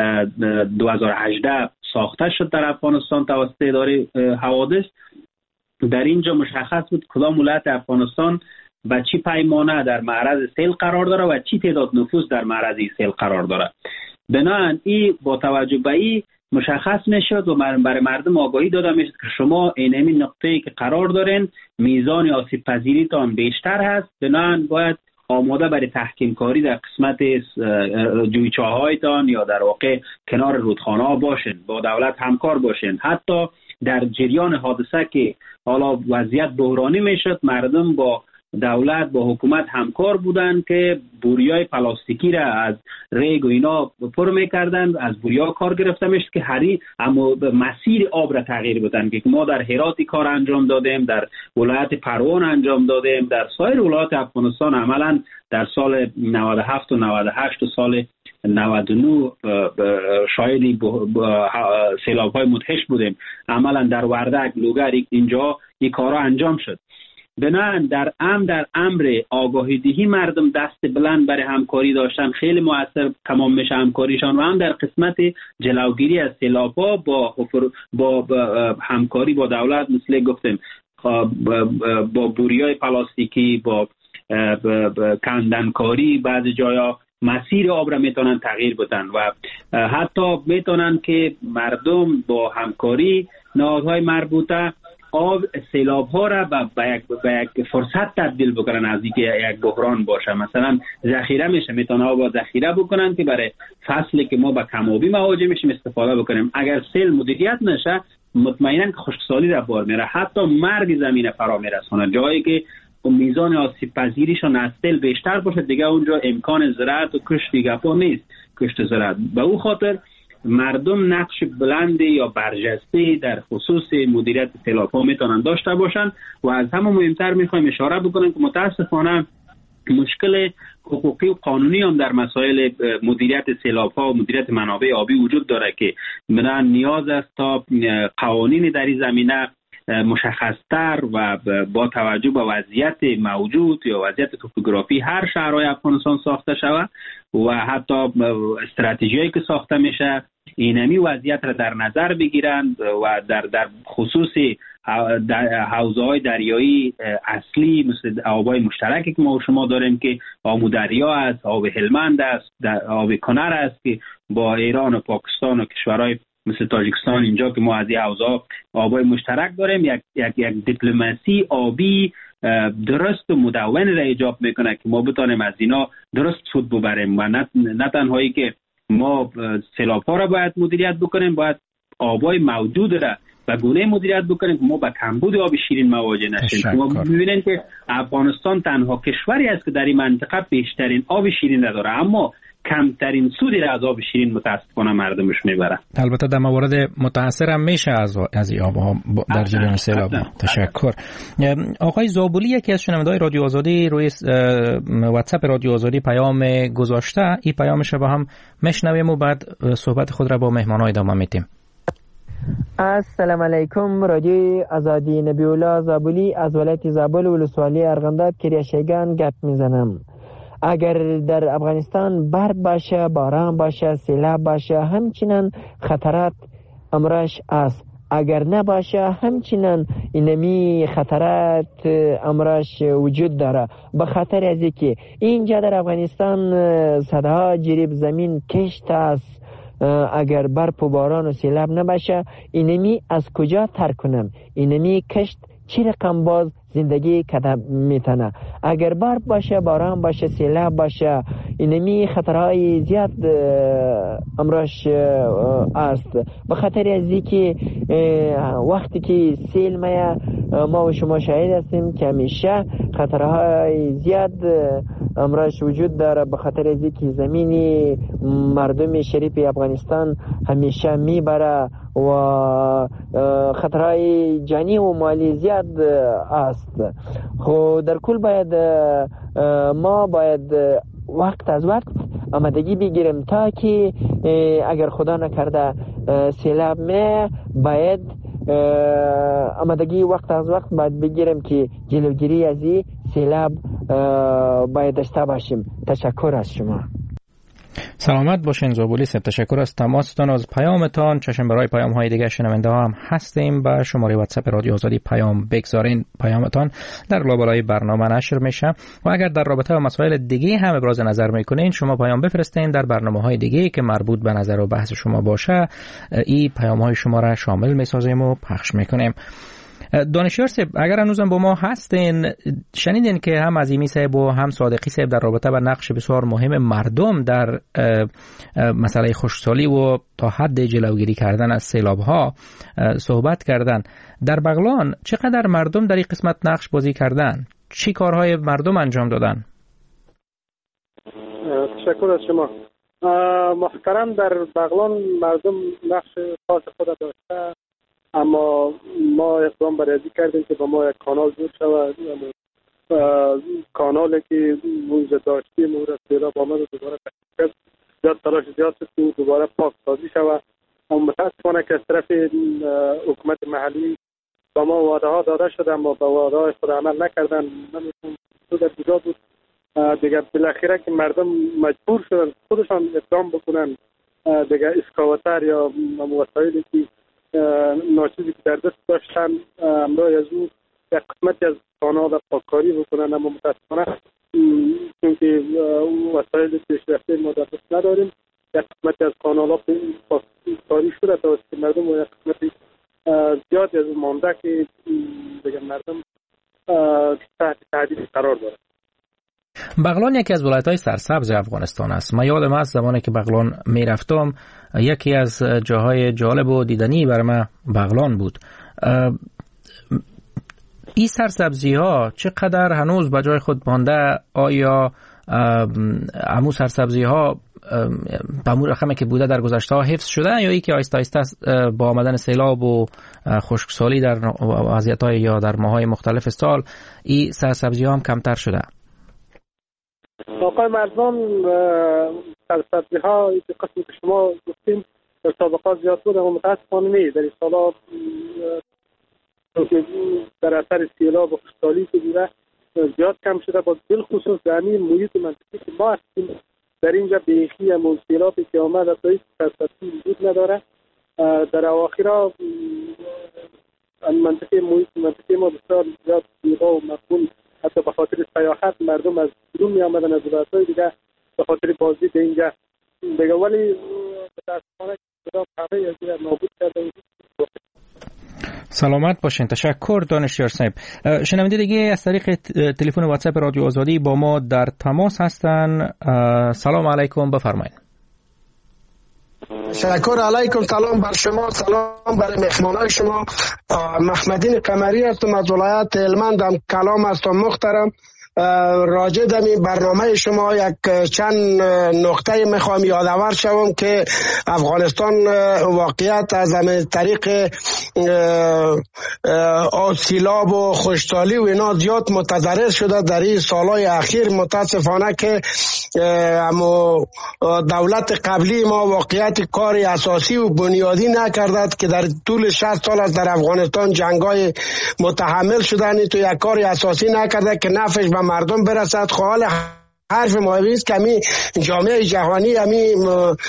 2018 ساخته شد در افغانستان توسط اداره حوادث. در اینجا مشخص بود کدام ولایت افغانستان و چی پیمانه در معرض سیل قرار داره و چی تعداد نفوس در معرض سیل قرار داره. بنابراین این با توجه به این مشخص میشد و برای مردم آگاهی داده میشد که شما این نقطه‌ای که قرار دارین میزان آسیب پذیریتان بیشتر هست، بنابراین باید آماده برای تحکیم کاری در قسمت جویچه‌هایتان یا در واقع کنار رودخانه‌ها باشین، با دولت همکار باشین. حتی در جریان حادثه که حالا وضعیت بحرانی میشد، مردم با دولت با حکومت همکار بودن که بوریای پلاستیکی را از ریگ و اینا پر میکردن، از بوریا کار گرفته میشد که اما مسیر آب را تغییر بدن که ما در هراتی کار انجام دادیم، در ولایت پروان انجام دادیم، در سایر ولایات افغانستان عملا در سال 97 و 98 و سال 99 شاید سیلاب‌های مدهش بودیم. عملا در وردک، لوگر اینجا این کارا انجام شد. بنابراین در امر آگاهی دهی مردم دست بلند برای همکاری داشتن خیلی مؤثر تمام میشه همکاریشان، و هم در قسمت جلوگیری از سیلاب‌ها با همکاری با دولت، مثل گفتیم با بوریای پلاستیکی، با کندنکاری، بعضی جایا مسیر آب را میتونن تغییر بدن و حتی میتونن که مردم با همکاری نهادهای مربوطه آب سیلاب ها را به یک فرصت تبدیل بکنن، از اینکه یک بحران باشه. مثلا ذخیره میشه، میتونه آب ذخیره بکنن که برای فصلی که ما به کم‌آبی مواجه میشیم استفاده بکنیم. اگر سیل مدیریت نشه مطمئنا که خشکسالی را بار میره، حتی مرگ زمین فرا میرسونه. جایی که میزان آسیب پذیریشون از سیل بیشتر باشه دیگه اونجا امکان زراعت و کشت گپا نیست، کشت زراعت. به او خاطر مردم نقش بلندی یا برجسته در خصوص مدیریت سیلاب‌ها میتونن داشته باشن و از همه مهمتر میخوایم اشاره بکنیم که متاسفانه مشکل حقوقی و قانونی هم در مسائل مدیریت سیلاب‌ها و مدیریت منابع آبی وجود داره که من نیاز است تا قوانین در این زمینه مشخصتر و با توجه به وضعیت موجود یا وضعیت توپوگرافی هر شهرهای افغانستان ساخته شود و حتی استراتژیایی که ساخته میشه اینمی وضعیت را در نظر بگیرند و در خصوص حوزه‌های دریایی اصلی مثل آبای مشترکی که ما و شما داریم که آمو دریا است، آب هلمند است، آب کنر است که با ایران و پاکستان و کشورهای مثل تاجیکستان اینجا که ما از این حوزه آبای مشترک داریم، یک دیپلماسی آبی درست و مدون را ایجاب میکنه که ما بتانیم از اینا درست سود ببریم و نه تنهایی که ما سیلاب‌ها را باید مدیریت بکنیم، باید آبای موجود را و گونه مدیریت بکنیم که ما با کمبود آب شیرین مواجه نشیم. ما می‌بینیم که افغانستان تنها کشوری است که در این منطقه بیشترین آب شیرین را داره، اما کمترین سودی را از آب شیرین متاسفانه مردمش میبره. البته در موارد متاثر هم میشه از این آبها در جریان سیلاب. تشکر. آقای زابلی یکی از شنونده‌های رادیو آزادی روی واتساپ رادیو آزادی پیام گذاشته، این پیامش رو با هم میشنویم و بعد صحبت خود را با مهمان‌ها ادامه میدیم. السلام علیکم. رادیو آزادی، نبی الله زابلی از ولایت زابل ولسوالی ارغنداب کریاشگان گپ میزنم. اگر در افغانستان برف باشه، باران باشه، سیلاب باشه، همچنان خطرات امرش است. اگر نباشه همچنان اینمی خطرات امرش وجود داره، به خاطر از اینکه اینجا در افغانستان صدها جریب زمین کشت است. اگر برف و باران و سیلاب نباشه اینمی از کجا تر کنم؟ اینمی کشت چی رقم باز زندگی کده میتونه؟ اگر برف باشه، باران باشه، سیلاب باشه، اینمی خطرهای زیاد امرش است. به خاطر از اینکه وقتی که سیل میاد ما و شما شاهد هستیم که همیشه خطرهای زیاد امرش وجود داره، به خاطر از اینکه زمینی مردم شریف افغانستان همیشه میبره و خطرهای جانی و مالی زیاد است. خب در کل باید ما وقت از وقت آمادگی بگیریم تا که اگر خدا نکرده سیلاب باید آمادگی وقت از وقت باید بگیریم که جلوگیری از این سیلاب باید داشته باشیم. تشکر از شما. سلامت باشین زابلی صاحب، تشکر از تماستان، از پیامتان. چشم برای پیام های دیگه شنونده ها هم هستیم. به شماره واتساپ رادیو آزادی پیام بگذارین، پیامتان در لابلای برنامه نشر میشه و اگر در رابطه با مسائل دیگه هم ابراز نظر میکنین شما پیام بفرستین در برنامه های دیگه که مربوط به نظر و بحث شما باشه. این پیام های شما را شامل میسازیم و پخش میکنیم. دانشیار صاحب، اگر هنوزم با ما هستین، شنیدین که هم عظیمی صاحب و هم صادقی صاحب در رابطه با نقش بسیار مهم مردم در مسئله خشکسالی و تا حد جلوگیری کردن از سیلاب ها صحبت کردن. در بغلان چقدر مردم در این قسمت نقش بازی کردن؟ چی کارهای مردم انجام دادن؟ تشکر از شما محترم. در بغلان مردم نقش خاص خود داشته، اما ما اقدام برای ازی کردیم که با ما یک کانال جور شود. کانالی که موزه داشتیم او را سیلاب آمد و دوباره تشکیل زیاد تلاش زیاد شد که دوباره پاک سازی شود. اما متاسفانه که از طرف حکومت محلی با ما وعده ها داده شده اما با وعده های خود عمل نکردن. نمیتون در کجا بود دیگه بالاخره که مردم مجبور شدن خودشان اقدام بکنن دیگه اسکاواتر یا وسایلی که ناچیزی که در دست داشتن امروز از اون یک قسمتی از خانه‌ها را پاککاری بکنن، اما متاسفانه چونکه وسایل پیشرفته ما در دست نداریم یک قسمتی از خانه‌ها پاککاری شده تا که مردم و یک قسمتی زیادی از مانده که دیگه مردم تحت تهدید قرار دارد. بغلان یکی از ولایت‌های سرسبز افغانستان است. من یادم است زمانی که بغلان میرفتم یکی از جاهای جالب و دیدنی برای من بغلان بود. این سرسبزی ها چقدر هنوز به جای خود مانده؟ آیا همون سرسبزی ها به همون رقمی که بوده در گذشته ها حفظ شده یا ای که آیسته آیسته با آمدن سیلاب و خشکسالی در وضعیت‌های یا در ماه‌های مختلف سال این سرسبزی ها هم کمتر شده؟ آقای مرزبان، سرسبزی ها این قسمی که شما گفتیم در سابقات زیاد بود اما متاسفانه نیست. در این سالات در اثر سیلاب و خشکسالی که بوده زیاد کم شده، با بالخصوص در این محیط منطقی که ما هستیم در اینجا بیخی همون سیلابی که آمد تا هیچ سرسبزی وجود نداره. در اواخر منطقه ما بسیار زیاد زیبا و مقبول، حتی به خاطر سیاحت مردم از بیرون می آمدن از ولایت‌های دیگه به خاطر بازدید اینجا دیگه، ولی متاسفانه همه از این نابود کرده. سلامت باشین. تشکر دانشیار صاحب. شنونده دیگه از طریق تلفن واتساپ رادیو آزادی با ما در تماس هستن. سلام علیکم، بفرمایید. تشکر علیکم. سلام بر شما، سلام بر مهمانای شما. محمدین قمری هستم از ولایت هلمند. کلام هستم محترم. راجع در این برنامه شما یک چند نقطه میخوام یادآور شوم که افغانستان واقعیت از همه طریق سیلاب و خشکسالی و اینا زیاد متضرر شده در این سالهای اخیر. متاسفانه که دولت قبلی ما واقعیت کار اساسی و بنیادی نکردد که در طول 60 سال از در افغانستان جنگای متحمل شدن تو یک کار اساسی نکرده که نفعش به مردم برسد. حال حرف مهمی است که همین جامعه جهانی، همین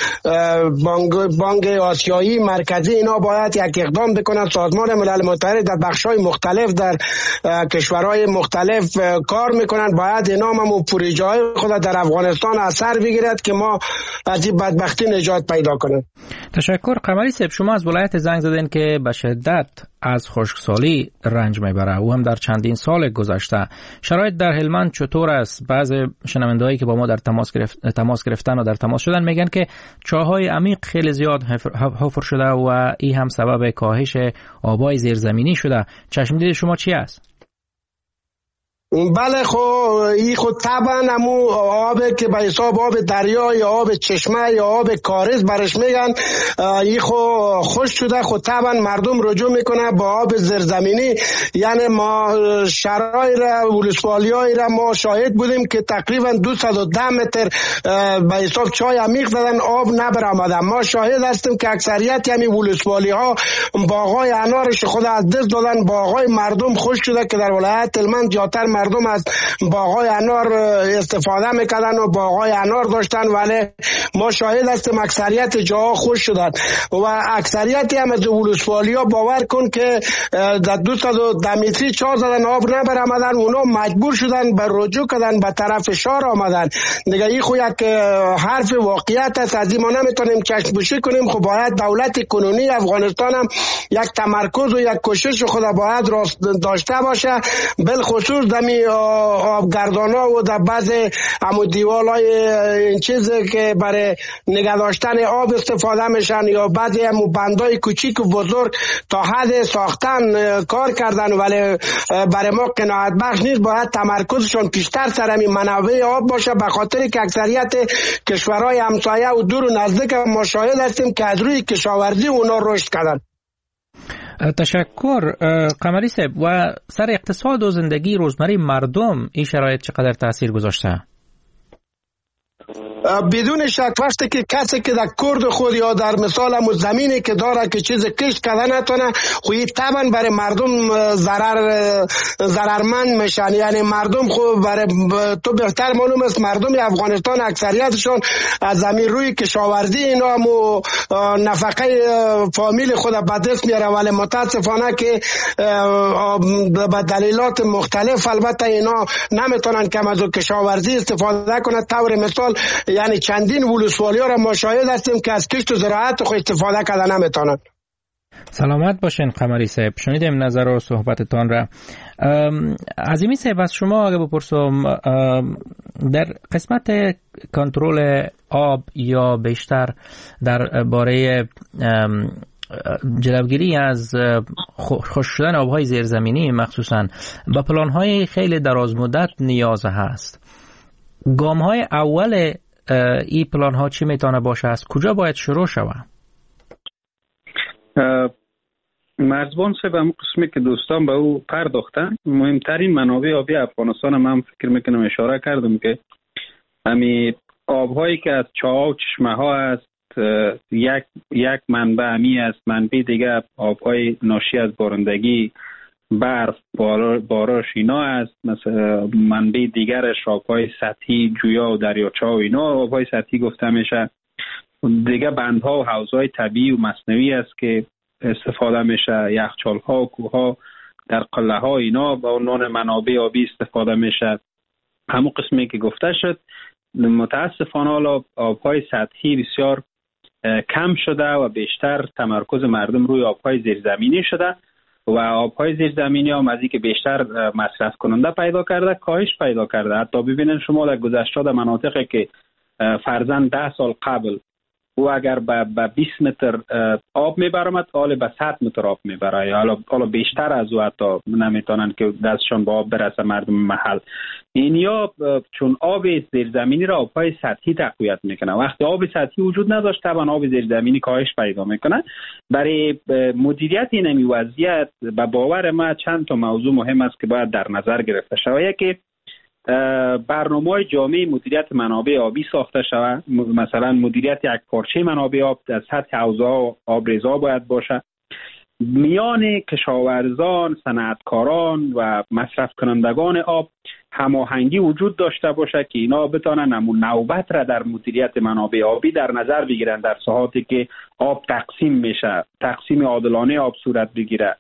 بانک آسیایی مرکزی اینا باید یک اقدام بکنند. سازمان ملل متحد در بخش‌های مختلف در کشورهای مختلف کار میکنند. باید اینا هم پروژه‌های خود در افغانستان اثر بگیرد که ما از این بدبختی نجات پیدا کنیم. تشکر. قمری صاحب، شما از ولایت زنگ زدین که به شدت از خشکسالی رنج میبره او هم در چندین سال گذشته. شرایط در هلمند چطور است؟ بعضی شنوندهایی که با ما در تماس گرفتن و در تماس شدن میگن که چاهای عمیق خیلی زیاد حفر شده و این هم سبب کاهش آبای زیرزمینی شده. چشم دید شما چی است؟ بله، این خود طبعا همون آب که به حساب آب دریا یا آب چشمه یا آب کارز برش میگن، این خود خوش شده. خود طبعا مردم رجوع میکنه با آب زیرزمینی. یعنی ما شرایط را ولسوالیای را ما شاهد بودیم که تقریبا 210 متر به حساب چای عمیق زدن، آب نبرآمده. ما شاهد هستیم که اکثریت یعنی ولسوالی ها باغای انارش خود از دست دادن. باغای مردم خوش شده که در ولایت هلمند زیادتر مردم از باغای انار استفاده میکردن و باغای انار داشتن، ولی ما شاهد هستیم اکثریت جاها خوش شدن و اکثریتی هم از ولسوالی ها باور کن که در 210 متری چاه زدن، آب نبرآمدن. اونا مجبور شدن به رجوع کردن به طرف شهر آمدن. دیگه این خو یک حرف واقعیت است، از این ما نمیتونیم چشم پوشی کنیم. خب باید دولت کنونی افغانستان هم یک تمرکز و یک کوشش خود باید داشته باشه، بالخصوص دمی آبگردانا و در بعض همو دیوالای این چیزی که برای نگه داشتن آب استفاده میشن یا بعضی همو بندای کوچیک و بزرگ تا حد ساختن کار کردن، ولی برای ما قناعت بخش نیست. باید تمرکزشون بیشتر سر همین منابع آب باشه، به خاطر که اکثریت کشورهای همسایه و دور و نزدیک ما شاهد هستیم که از روی کشاورزی اونا رشد کردن. تشکر. قمری صاحب، و سر اقتصاد و زندگی روزمره مردم این شرایط چقدر تاثیر گذاشته؟ بدون شک وقتی که کسی که در کرد خود یا در مثال همون زمینی که داره که چیز کش کده نتونه خوی طبعا برای مردم ضررمند میشن. یعنی مردم خود برای تو بهتر معلوم است مردم افغانستان اکثریتشون از زمین روی کشاورزی اینا همو نفقه فامیل خود به دست میاره، ولی متاسفانه که به دلیلات مختلف البته اینا نمیتونن کم از کشاورزی استفاده کنند. طور مثال یعنی چندین ولسوالی ها را ما شاهد هستیم که از کشت و زراعت خود استفاده کرده نمیتونن. سلامت باشین قمری صاحب، شنیدیم نظر و صحبتتان را. عظیمی صاحب از شما اگه بپرسم در قسمت کنترل آب یا بیشتر در باره جلوگیری از خشک شدن آبهای زیرزمینی مخصوصا با پلان‌های خیلی دراز مدت نیاز هست، گام‌های اول این پلان‌ها چی میتونه باشه؟ از کجا باید شروع شود؟ مرزبان صاحب همون قسمی که دوستان به او پرداختن، مهمترین منابع آبی افغانستان من فکر میکنم اشاره کردم که همین آبهایی که از چاه و چشمه ها است، یک منبع همی است، منبع دیگه آبهای ناشی از بارندگی، برف، بارش اینا است. مثلا منبع دیگرش آبهای سطحی، جویا و دریاچه و اینا آبهای سطحی گفته میشه. دیگه بندها و حوضهای طبیعی و مصنوعی است که استفاده میشه، یخچال‌ها و کوه‌ها در قلعه‌ها اینا به عنوان منابع آبی استفاده میشه. همون قسمی که گفته شد متاسفانه حالا آبهای سطحی بسیار کم شده و بیشتر تمرکز مردم روی آبهای زیرزمینی شده و آبهای زیرزمینی هم از اینکه بیشتر مصرف کننده پیدا کرده کاهش پیدا کرده. حتی ببینید شما در گذشته در مناطقی که فرضاً 10 سال قبل او اگر به 20 متر آب میبرمد حالا به 100 متر آب میبره، حالا بیشتر از او حتی نمیتونن که دستشان به آب برسه مردم محل. این یا چون آب زیرزمینی را آبهای سطحی تقویت میکنه، وقتی آب سطحی وجود نداشت طبعا آب زیرزمینی کاهش پیدا میکنه. برای مدیریت این وضعیت به باور ما چند تا موضوع مهم است که باید در نظر گرفته شود. یکی برنامه‌های جامع مدیریت منابع آبی ساخته شود. مثلا مدیریت یک پارچه منابع آب در سطح حوضه‌ها و آبریزها باید باشه. میان کشاورزان، صنعتکاران و مصرف کنندگان آب هماهنگی وجود داشته باشه که اینا بتونن نوبت را در مدیریت منابع آبی در نظر بگیرن در ساحاتی که آب تقسیم میشه، تقسیم عادلانه آب صورت بگیره.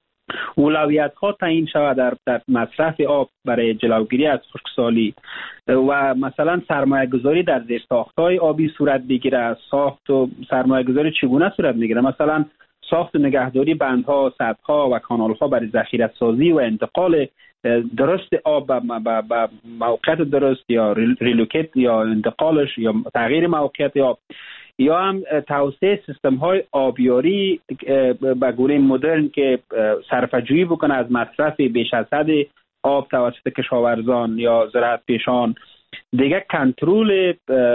اولویت ها تعیین شود در مصرف آب برای جلوگیری از خشکسالی و مثلا سرمایه گذاری در زیرساخت‌های آبی صورت بگیره. ساخت و سرمایه گذاری چگونه صورت میگیره؟ مثلا ساخت و نگهداری بندها، سدها و کانالها برای ذخیره سازی و انتقال درست آب به موقعیت درست یا ریلوکیت یا انتقالش یا تغییر موقعیت آب، یا هم توسعه سیستم های آبیاری به گونه مدرن که صرفه‌جویی بکنه از مصرف بیش از حد آب توسط کشاورزان یا زراعت پیشان. دیگه کنترل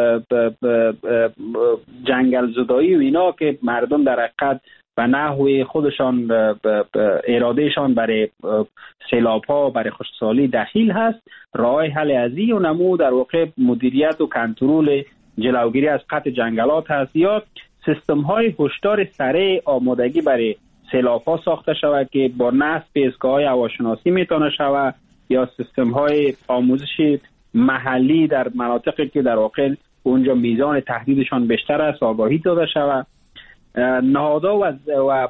جنگل زدایی و اینا که مردم در حقیقت به نحو خودشان ارادهشان برای سیلاب ها برای خشکسالی دخیل هست. راه حل ازی و نمو در واقع مدیریت و کنترل جلوگیری از قطع جنگلات هست، یا سیستم های هشدار سریع آمادگی برای سیلاب ها ساخته شود که با نصب ایستگاه های هواشناسی میتونه شود، یا سیستم های آموزش محلی در مناطقی که در واقع اونجا میزان تهدیدشان بیشتر است آگاهی داده شود. نهادها و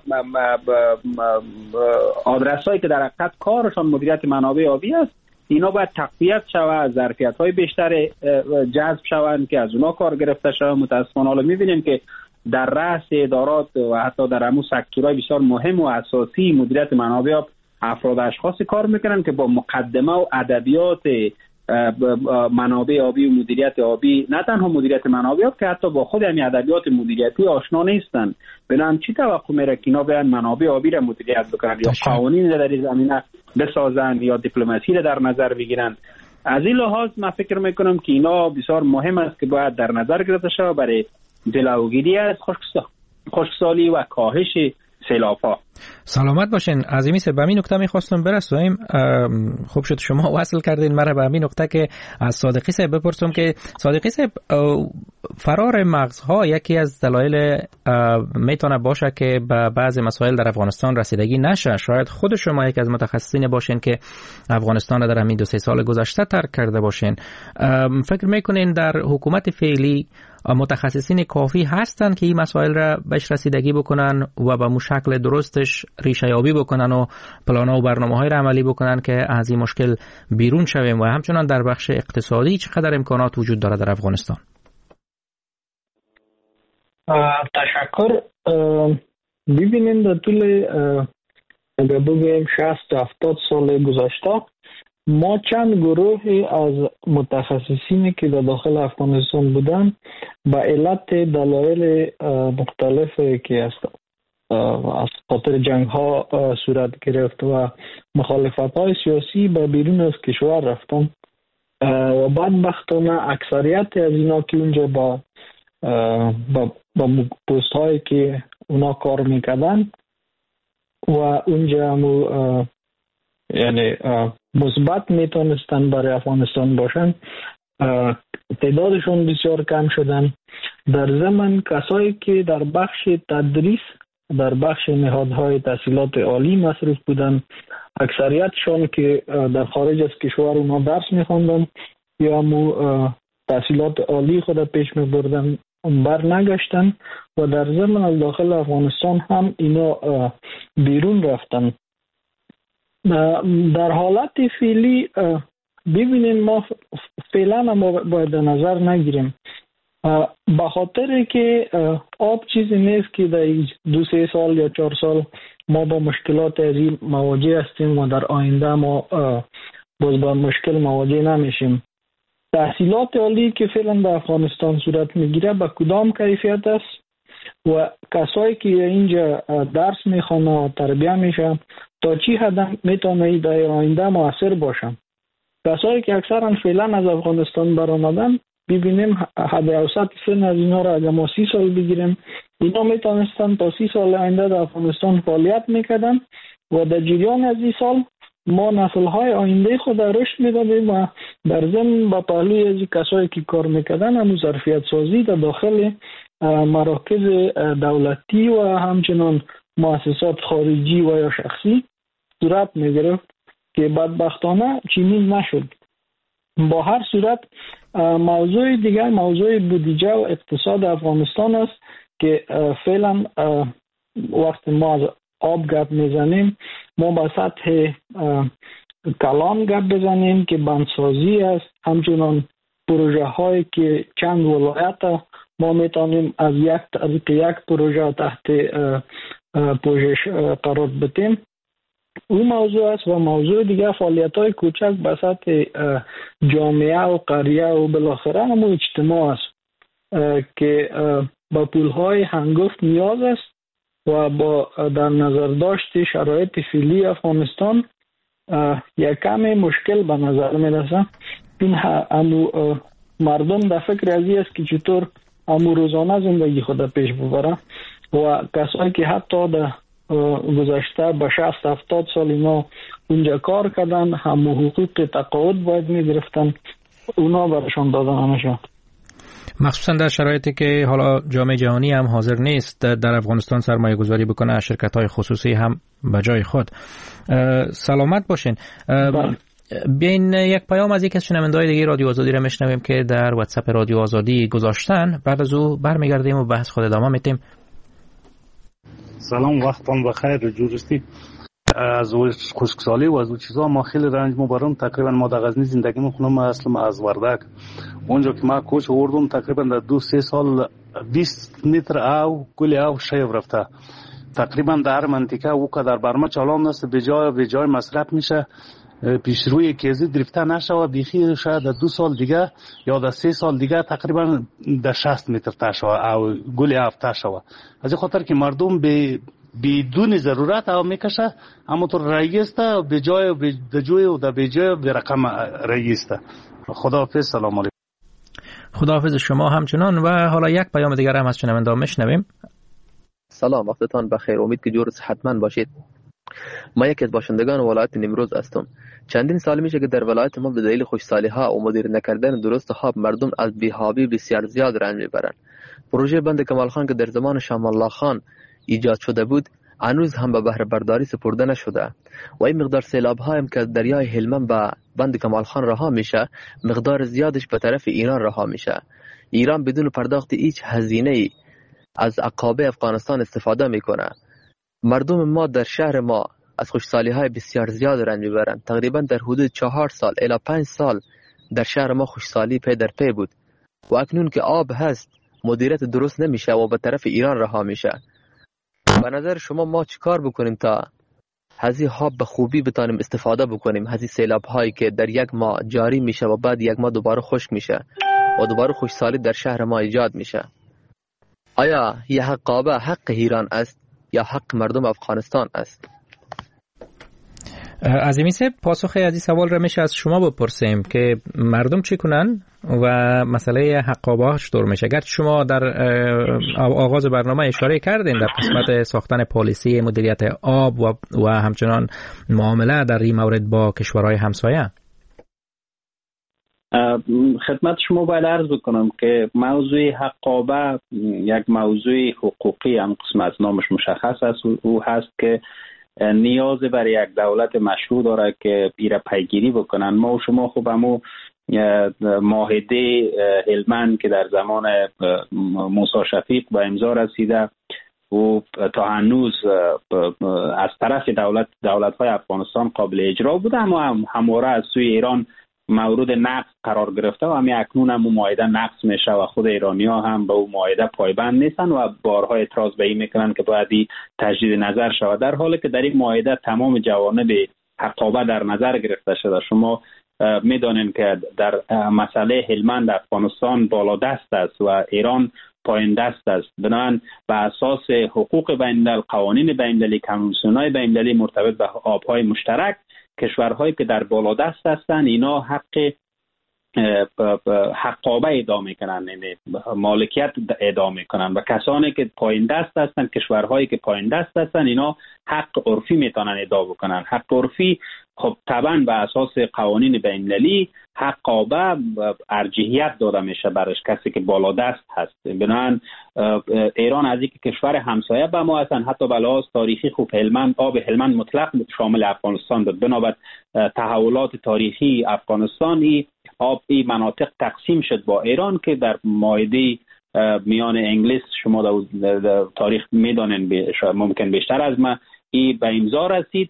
آدرس‌هایی که در حقیقت کارشان مدیریت منابع آبی است اینا باید تقویت شود، ظرفیت‌های بیشتر جذب شوند که از اونا کار گرفته شود. متأسفانه حالا می‌بینیم که در رأس ادارات و حتی در همون سکتورهای بسیار مهم و اساسی مدیریت منابع آب افراد اشخاصی کار میکنن که با مقدمه و ادبیات منابع آبی و مدیریت آبی، نه تنها مدیریت منابع آب که حتی با خود همین ادبیات مدیریتی آشنا نیستن. بنابراین چی توقع میره که اینا بیان منابع آبی را مدیریت بکنن یا قوانین در این زمینه بسازن یا دیپلماسی را در نظر بگیرن؟ از این لحاظ من فکر میکنم که اینا بسیار مهم است که باید در نظر گرفته شود برای جلوگیری از خشکسالی و کاهش سیلاب‌ها. سلامت باشین. عظیمی به همین نکته میخواستم برسویم. خوب شد شما وصل کردین مرا به همین نکته که از صادقی صاحب بپرسم که صادقی صاحب، فرار مغزها یکی از دلایل میتونه باشه که به بعضی مسائل در افغانستان رسیدگی نشه. شاید خود شما یک از متخصصین باشین که افغانستان را در همین 2-3 سال گذشته ترک کرده باشین. فکر میکنین در حکومت فعلی متخصصین کافی هستن که این مسائل را بهش رسیدگی بکنن و به شکل درستش ریشه یابی بکنن و پلان‌ها و برنامه‌های را عملی بکنن که از این مشکل بیرون شویم؟ و همچنان در بخش اقتصادی چقدر امکانات وجود داره در افغانستان؟ تشکر. ببینیم در طول اگر بگویم 60-70 سال گذشته ما چند گروهی از متخصصینی که در داخل افغانستان بودن به علت دلایل مختلفی که از خاطر جنگ ها صورت گرفت و مخالفت های سیاسی به بیرون از کشور رفتن و بدبختانه اکثریت از اینا که اونجا با پست هایی که اونا کار میکردن و اونجا یعنی مثبت میتونستن برای افغانستان باشن، تعدادشون بسیار کم شدن. در ضمن کسایی که در بخش تدریس در بخش نهادهای تحصیلات عالی مصروف بودن، اکثریتشون که در خارج از کشور اونا درس میخوندن یا تحصیلات عالی خود پیش میبردن بر نگشتن و در ضمن از داخل افغانستان هم اینا بیرون رفتن. در حالت فعلی ببینیم ما فعلا ما باید در نظر نگیریم، به خاطر که آب چیزی نیست که در 2-3 سال یا 4 سال ما با مشکلات از این مواجه هستیم و در آینده ما باز با مشکل مواجه نمیشیم. تحصیلات عالی که فعلا در افغانستان صورت میگیره به کدام کیفیت است و کسایی که اینجا درس میخوانه و تربیه میشه تا چی حد میتونه در آینده مؤثر باشن. کسایی که اکثرا فعلا از افغانستان برآمدن ببینیم حد اوسط سن از اینا را اگر ما 30 سال بگیریم، اینا میتونستن تا 30 سال آینده در افغانستان فعالیت میکردن و در جریان از این سال ما نسل‌های آینده خود رشد میدادیم و در ضمن با پهلوی از کسایی که کار میکردن هم ظرفیت سازی در داخل مراکز دولتی و همچنان مؤسسات خارجی و یا شخصی صورت میگرفت که بدبختانه چنین نشد. با هر صورت موضوع دیگر موضوع بودجه و اقتصاد افغانستان است که فعلا وقت ما از آب گپ میزنیم ما با سطح کلان گپ بزنیم که بندسازی است، همچنان پروژه هایی که چند ولایت ما میتونیم از یک پروژه تحت پوشش قرار بدیم اون موضوع است و موضوع دیگه فعالیت های کوچک به سطح جامعه و قریه و بالاخره هم اجتماع است که با پول های هنگفت نیاز است و با در نظر داشت شرایط فعلی افغانستان یک کم مشکل به نظر میرسه. این مردم در فکر ازی است که چطور روزانه زندگی خود پیش ببره و کسایی که حتی در گذشته به 60-70 سال اینا اونجا کار کردن هم حقوق تقاعد باید میگرفتن، اونا برشان دادن نمیشه. مخصوصا در شرایطی که حالا جامعه جهانی هم حاضر نیست در افغانستان سرمایه گذاری بکنه، شرکت های خصوصی هم به جای خود. سلامت باشین. بیاین یک پیام از یک از شنونده‌های دیگه رادیو آزادی را میشنویم که در واتساپ رادیو آزادی گذاشتن، بعد از او برمیگردیم و بحث خود ادامه میدیم. سلام، وقتتون بخیر. جورستی از خشکسالی و از اون چیزا ما خیلی رنج میبرم. تقریبا ما در غزنی زندگی میکنم، اصلا از وردک. اونجا که ما کوچ آوردم تقریبا در 2-3 سال 20 متر او گل او شیب رفته. تقریبا در منطقه او که در برما چالان است به جای مصرف میشه، پیشروی کیزی درفته نشوه. بیخی شاید در 2 سال دیگه یا در 3 سال دیگه تقریبا در 60 متر تشوه او گل او تشوه. از این خاطر که مردم بدون ضرورت او میکشه، اما تو رئیسته به جای و به جای به رقم رئیسته. خداحافظ. سلام علیکم. خداحافظ شما همچنان. و حالا یک پیام دیگر هم از شنونده میشنویم. سلام، وقتتان بخیر. امید که جور صحتمند باشید. ما یکی از باشندگان ولایت نیمروز هستم. چندین سال میشه که در ولایت ما به دلیل خوشسالی ها و مدیر نکردن درست خواب مردم از بی‌حابی بسیار زیاد رنج میبرند. پروژه بند کمال خان که در زمان شام الله خان ایجاد شده بود هنوز هم به بهره برداری سپرده نشده و این مقدار سیلاب هایم که دریای هلمند به بند کمال خان رها میشه مقدار زیادش به طرف ایران رها میشه. ایران بدون پرداخت هیچ هزینه‌ای از عقابه افغانستان استفاده میکنه. مردم ما در شهر ما از خوشسالی های بسیار زیاد رنج میبرند. تقریبا در حدود 4 سال الی 5 سال در شهر ما خوشسالی پی در پی بود و اکنون که آب هست مدیریت درست نمیشه و به طرف ایران رها میشه. به نظر شما ما چیکار بکنیم تا هزی آب به خوبی بتانیم استفاده بکنیم؟ هزی سیلاب هایی که در یک ماه جاری میشه و بعد یک ماه دوباره خشک میشه و دوباره خوشسالی در شهر ما ایجاد میشه. آیا یه عقابه حق ایران است یا حق مردم افغانستان است؟ عظیمی صاحب، پاسخ از این سوال را میشه از شما بپرسیم که مردم چی کنن و مسئله عقابه چطور میشه. اگر شما در آغاز برنامه اشاره کردین در قسمت ساختن پالیسی مدیریت آب و همچنان معامله در این مورد با کشورهای همسایه. خدمت شما باید عرض بکنم که موضوع عقابه یک موضوع حقوقی هم قسم از نامش مشخص است. او هست که نیاز برای یک دولت مشروع داره که ایره پیگیری بکنن. ما و شما خوب همو معاهده هلمند که در زمان موسی شفیق به امضا رسیده و تا هنوز از طرف دولت‌های افغانستان قابل اجرا بوده اما همواره از سوی ایران مورد نقض قرار گرفته و همین اکنون هم معاهده نقض میشه و خود ایرانی‌ها هم به اون معاهده پایبند نیستن و بارها اعتراض به این میکنن که باید تجدید نظر شود، در حالی که در این معاهده تمام جوانب عقابه در نظر گرفته شده. شما میدانین که در مسئله هلمند افغانستان بالا دست است و ایران پایین دست است. بنابراین به اساس حقوق بین‌المللی، قوانین بین‌المللی، کنوانسیون‌های بین‌المللی مرتبط به آب‌های مشترک، کشورهایی که در بالا دست هستند اینا حق عقابه ادعا میکنن، یعنی مالکیت ادعا میکنن و کسانی که پایین دست هستند، کشورهایی که پایین دست هستند اینا حق عرفی میتونن ادعا بکنن. حق عرفی خب طبعا به اساس قوانین بین‌المللی عقابه ارجحیت داده میشه برش کسی که بالا دست هست. بنابراین ایران از اینکه کشور همسایه به ما هستن، حتی به لحاظ تاریخی خوب آب هلمند مطلق شامل افغانستان بود. بنابراین تحولات تاریخی افغانستانی آب این مناطق تقسیم شد با ایران که در معاهده میان انگلیس، شما در تاریخ میدانین ممکن بیشتر از ما، این به امضا رسید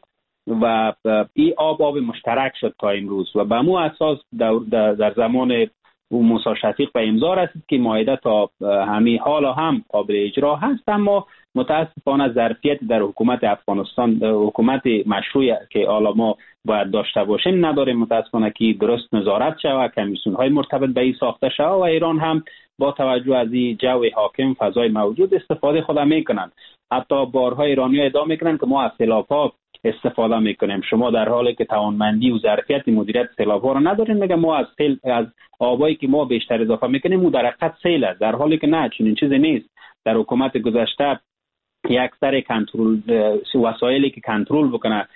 و این آب مشترک شد تا امروز و به مو اساس در زمان موسی شفیق به امضا رسید که معاهده تا همین حالا هم قابل اجرا هست. اما متاسفانه ظرفیت در حکومت افغانستان، حکومت مشروع که حالا ما باید داشته باشیم نداریم. متاسفانه که درست نظارت شود، کمیسیون های مرتبط به این ساخته شود و ایران هم با توجه از این جو حاکم فضای موجود استفاده خود میکنند. حتی بارها ایرانی ها ادعا میکنند که ما از سیلاب‌ها استفاده میکنیم. شما در حالی که توانمندی و ظرفیت مدیریت سیلاب‌ها را ندارین میگه ما از آبایی که ما بیشتر اضافه میکنیم اون در حقیقت سیل است، در حالی که نه، چنین چیزی نیست. در حکومت گذشته یک سری کنترل وسایلی که کنترل بکنه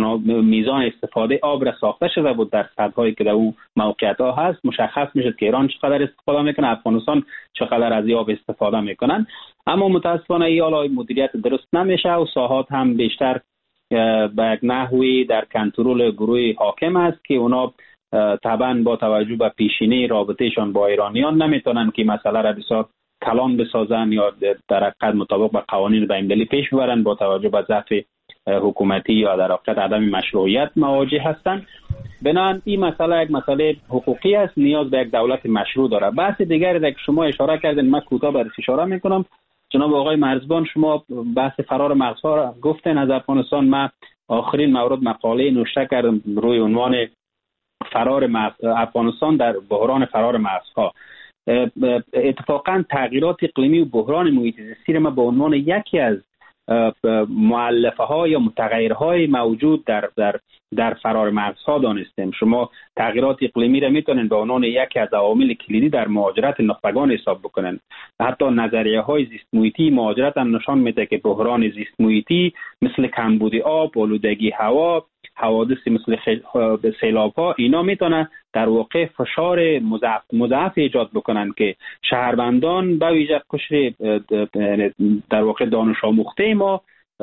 میزان استفاده آب را ساخته شده بود در سدهایی که در اون موقعیت ها هست. مشخص میشد که ایران چقدر استفاده میکنه، افغانستان چقدر از آب استفاده میکنن. اما متاسفانه این حالا مدیریت درست نمیشه و ساحات هم بیشتر به یک نحوی در کنترل گروه حاکم است که اونا طبعا با توجه به پیشینه رابطهشان با ایرانیان نمیتونن که مسئله را بسیار کلان بسازن یا در حقیقت مطابق به قوانین بین‌المللی پیش ببرن. با توجه به ضعف حکومتی یا در حقیقت عدم مشروعیت مواجه هستند. بنابراین این مسئله یک مسئله حقوقی است، نیاز به یک دولت مشروع داره. بحث دیگری که شما اشاره کردین من کوتاه برش اشاره میکنم. جناب آقای مرزبان، شما بحث فرار مغزها را گفتین از افغانستان. من آخرین مورد مقاله نوشته کردم روی عنوان فرار افغانستان در بحران فرار مغزها. اتفاقا تغییرات اقلیمی و بحران محیط زیستی را ما به عنوان یکی از مؤلفه ها یا متغیرهای موجود در فرار مرزها دانستیم. شما تغییرات اقلیمی را میتونین به عنوان یکی از عوامل کلیدی در مهاجرت نخبگان حساب بکنن. حتی نظریه های زیست محیطی مهاجرت هم نشان میده که بحران زیست محیطی مثل کمبود آب، آلودگی هوا، حوادثی مثل سیلاب ها، اینا میتونه در واقع فشار مضاعف ایجاد بکنن که شهروندان به ویژه قشر در واقع دانش آموخته ما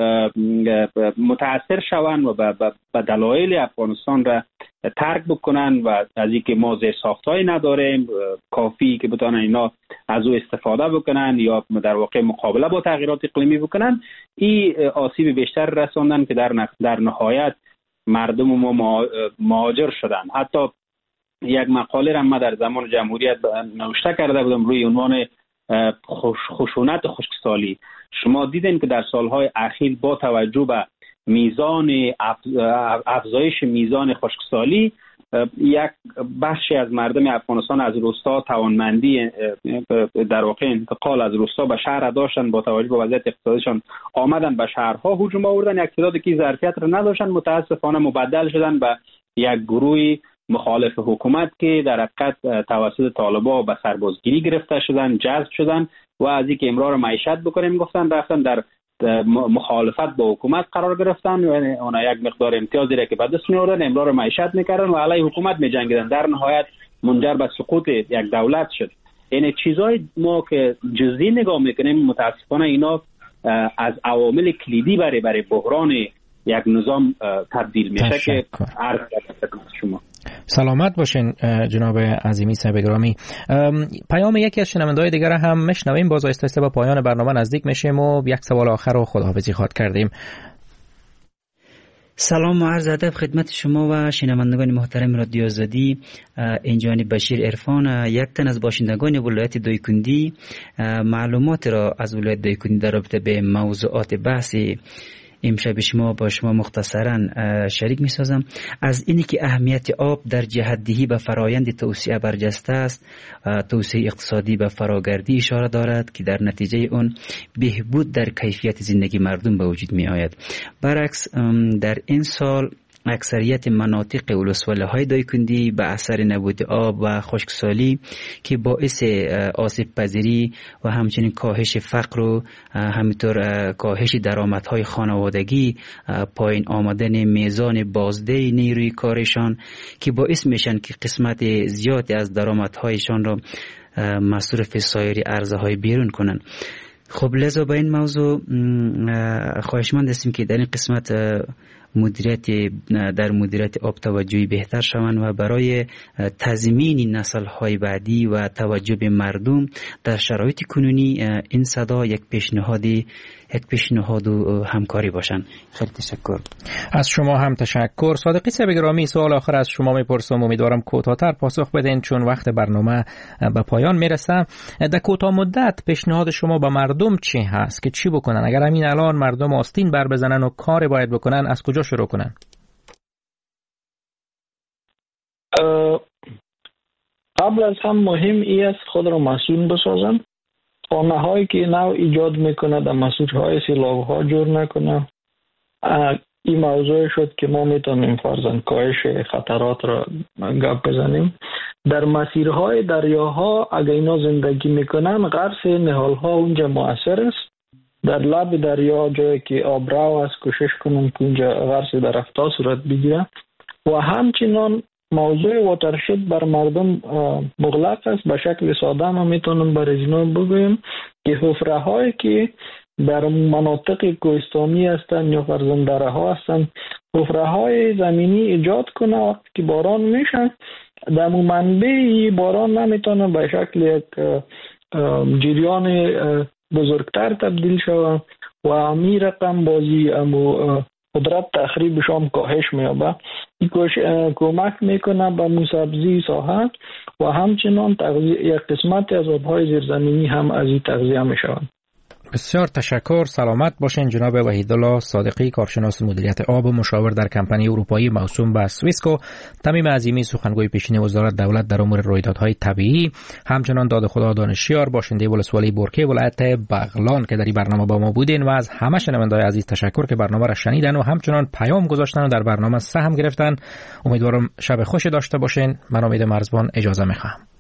متاثر شوند و به دلایل افغانستان را ترک بکنن و از اینکه ما زیرساخت‌هایی نداریم کافی که بتونن اینا از او استفاده بکنن یا در واقع مقابله با تغییرات اقلیمی بکنن، این آسیب بیشتر رساندن که در نهایت مردم ما مهاجر شدن. حتی یک مقاله را من در زمان جمهوریت نوشته کرده بودم روی عنوان خشونت خشکسالی. شما دیدین که در سالهای اخیر با توجه به میزان افزایش میزان خشکسالی، یک بخشی از مردم افغانستان از روستا توانمندی در واقع انتقال از روستا به شهر داشتن، با توجه به وضعیت اقتصادیشان آمدن به شهرها هجوم آوردن، یک تعدادی که ظرفیت را نداشتن متاسفانه مبدل شدن به یک گروه مخالف حکومت که در حقیقت توسط طالبان به سربازگیری گرفته شدن، جذب شدن و از اینکه امرار معیشت بکنیم گفتن رفتن در مخالفت با حکومت قرار گرفتن و اونا یک مقدار امتیازی را که به دست می آوردن امرار معیشت میکردن و علیه حکومت می جنگیدن. در نهایت منجر به سقوط یک دولت شد. این چیزای ما که جزئی نگاه میکنیم متاسفانه اینا از عوامل کلیدی برای بحران یک نظام تبدیل میشه که عرض کردم شما. سلامت باشین جناب عظیمی صاحب گرامی. پیام یکی از شنونده‌های دیگر هم میشنویم، باز آهسته به پایان برنامه نزدیک میشیم و یک سوال آخر رو خداحافظی خواد کردیم. سلام و عرض ادب خدمت شما و شنوندگان محترم رادیو آزادی. اینجانی بشیر عرفان، یک تن از باشندگان ولایت دایکنی، معلومات را از ولایت دایکنی در رابطه به موضوعات بحثی امشب شما با شما مختصرا شریک می سازم. از اینی که اهمیت آب در جهت‌دهی به فرایند توسعه برجسته است، توسعه اقتصادی به فراگردی اشاره دارد که در نتیجه اون بهبود در کیفیت زندگی مردم به وجود می آید. برعکس در این سال اکثریت مناطق ولسوالی‌های دایکنی به اثر نبود آب و خشکسالی که باعث آسیب پذیری و همچنین کاهش فقر و همینطور کاهش درآمدهای خانوادگی، پایین آمدن میزان بازده نیروی کارشان که باعث میشن که قسمت زیادی از درآمدهایشان را مصرف سایر ارزهای بیرون کنند. خب لذا به این موضوع خواهشمند هستیم که در این قسمت در مدیریت آب توجهی بهتر شوند و برای تضمین نسل‌های بعدی و توجه به مردم در شرایط کنونی این صدا یک پیشنهاد و همکاری باشند. خیلی تشکر. از شما هم تشکر. صادقی صاحب گرامی، سوال آخر از شما میپرسم، امیدوارم کوتاه‌تر پاسخ بدین چون وقت برنامه به پایان میرسه. در کوتاه مدت پیشنهاد شما به مردم چی هست که چی بکنن اگر همین الان مردم آستین بر بزنن و کار باید بکنن؟ از کجا شروع کنن؟ قبل از هم مهم است خود را مسئول بسازن. خانه هایی که نو ایجاد میکنه در مسئول سیلاب ها جور نکنه. این موضوع شد که ما میتونیم فرضاً کاهش خطرات را گپ بزنیم. در مسیرهای دریاها اگر اینا زندگی میکنن غرس نهال ها اونجا مؤثر است. در لب دریا جایی که آبرو است کوشش کنن که اونجا غرس درختها صورت بگیره و همچنان موضوع واترشد بر مردم مغلق است. به شکل ساده ما میتونم برای اینا بگویم که حفره هایی که در مناطق کوهستانی هستند یا فرزند دره ها هستند، حفره های زمینی ایجاد کنه. وقتی که باران میشه در منبع باران نمیتونه به شکل یک جریان بزرگتر تبدیل شود و امی رقم بازی قدرت تخریبش هم کاهش میابه. این کمک میکنه به موسبزی ساحت و همچنان یک قسمت از آبهای زیرزمینی هم از این تغذیه میشوند. بسیار تشکر. سلامت باشین جناب وحیدالله صادقی، کارشناس مدیریت آب و مشاور در کمپانی اروپایی موسوم به سویسکو. تمیم عظیمی سخنگوی پیشین وزارت دولت در امور رویدادهای طبیعی، همچنان داد خدا دانشیار باشنده ولسوالی برکه ولایت بغلان که در این برنامه با ما بودین و از همه شنونده‌های عزیز تشکر که برنامه را شنیدن و همچنان پیام گذاشتن و در برنامه سهم گرفتن. امیدوارم شب خوشی داشته باشین. من امید مرزبان اجازه میخوام.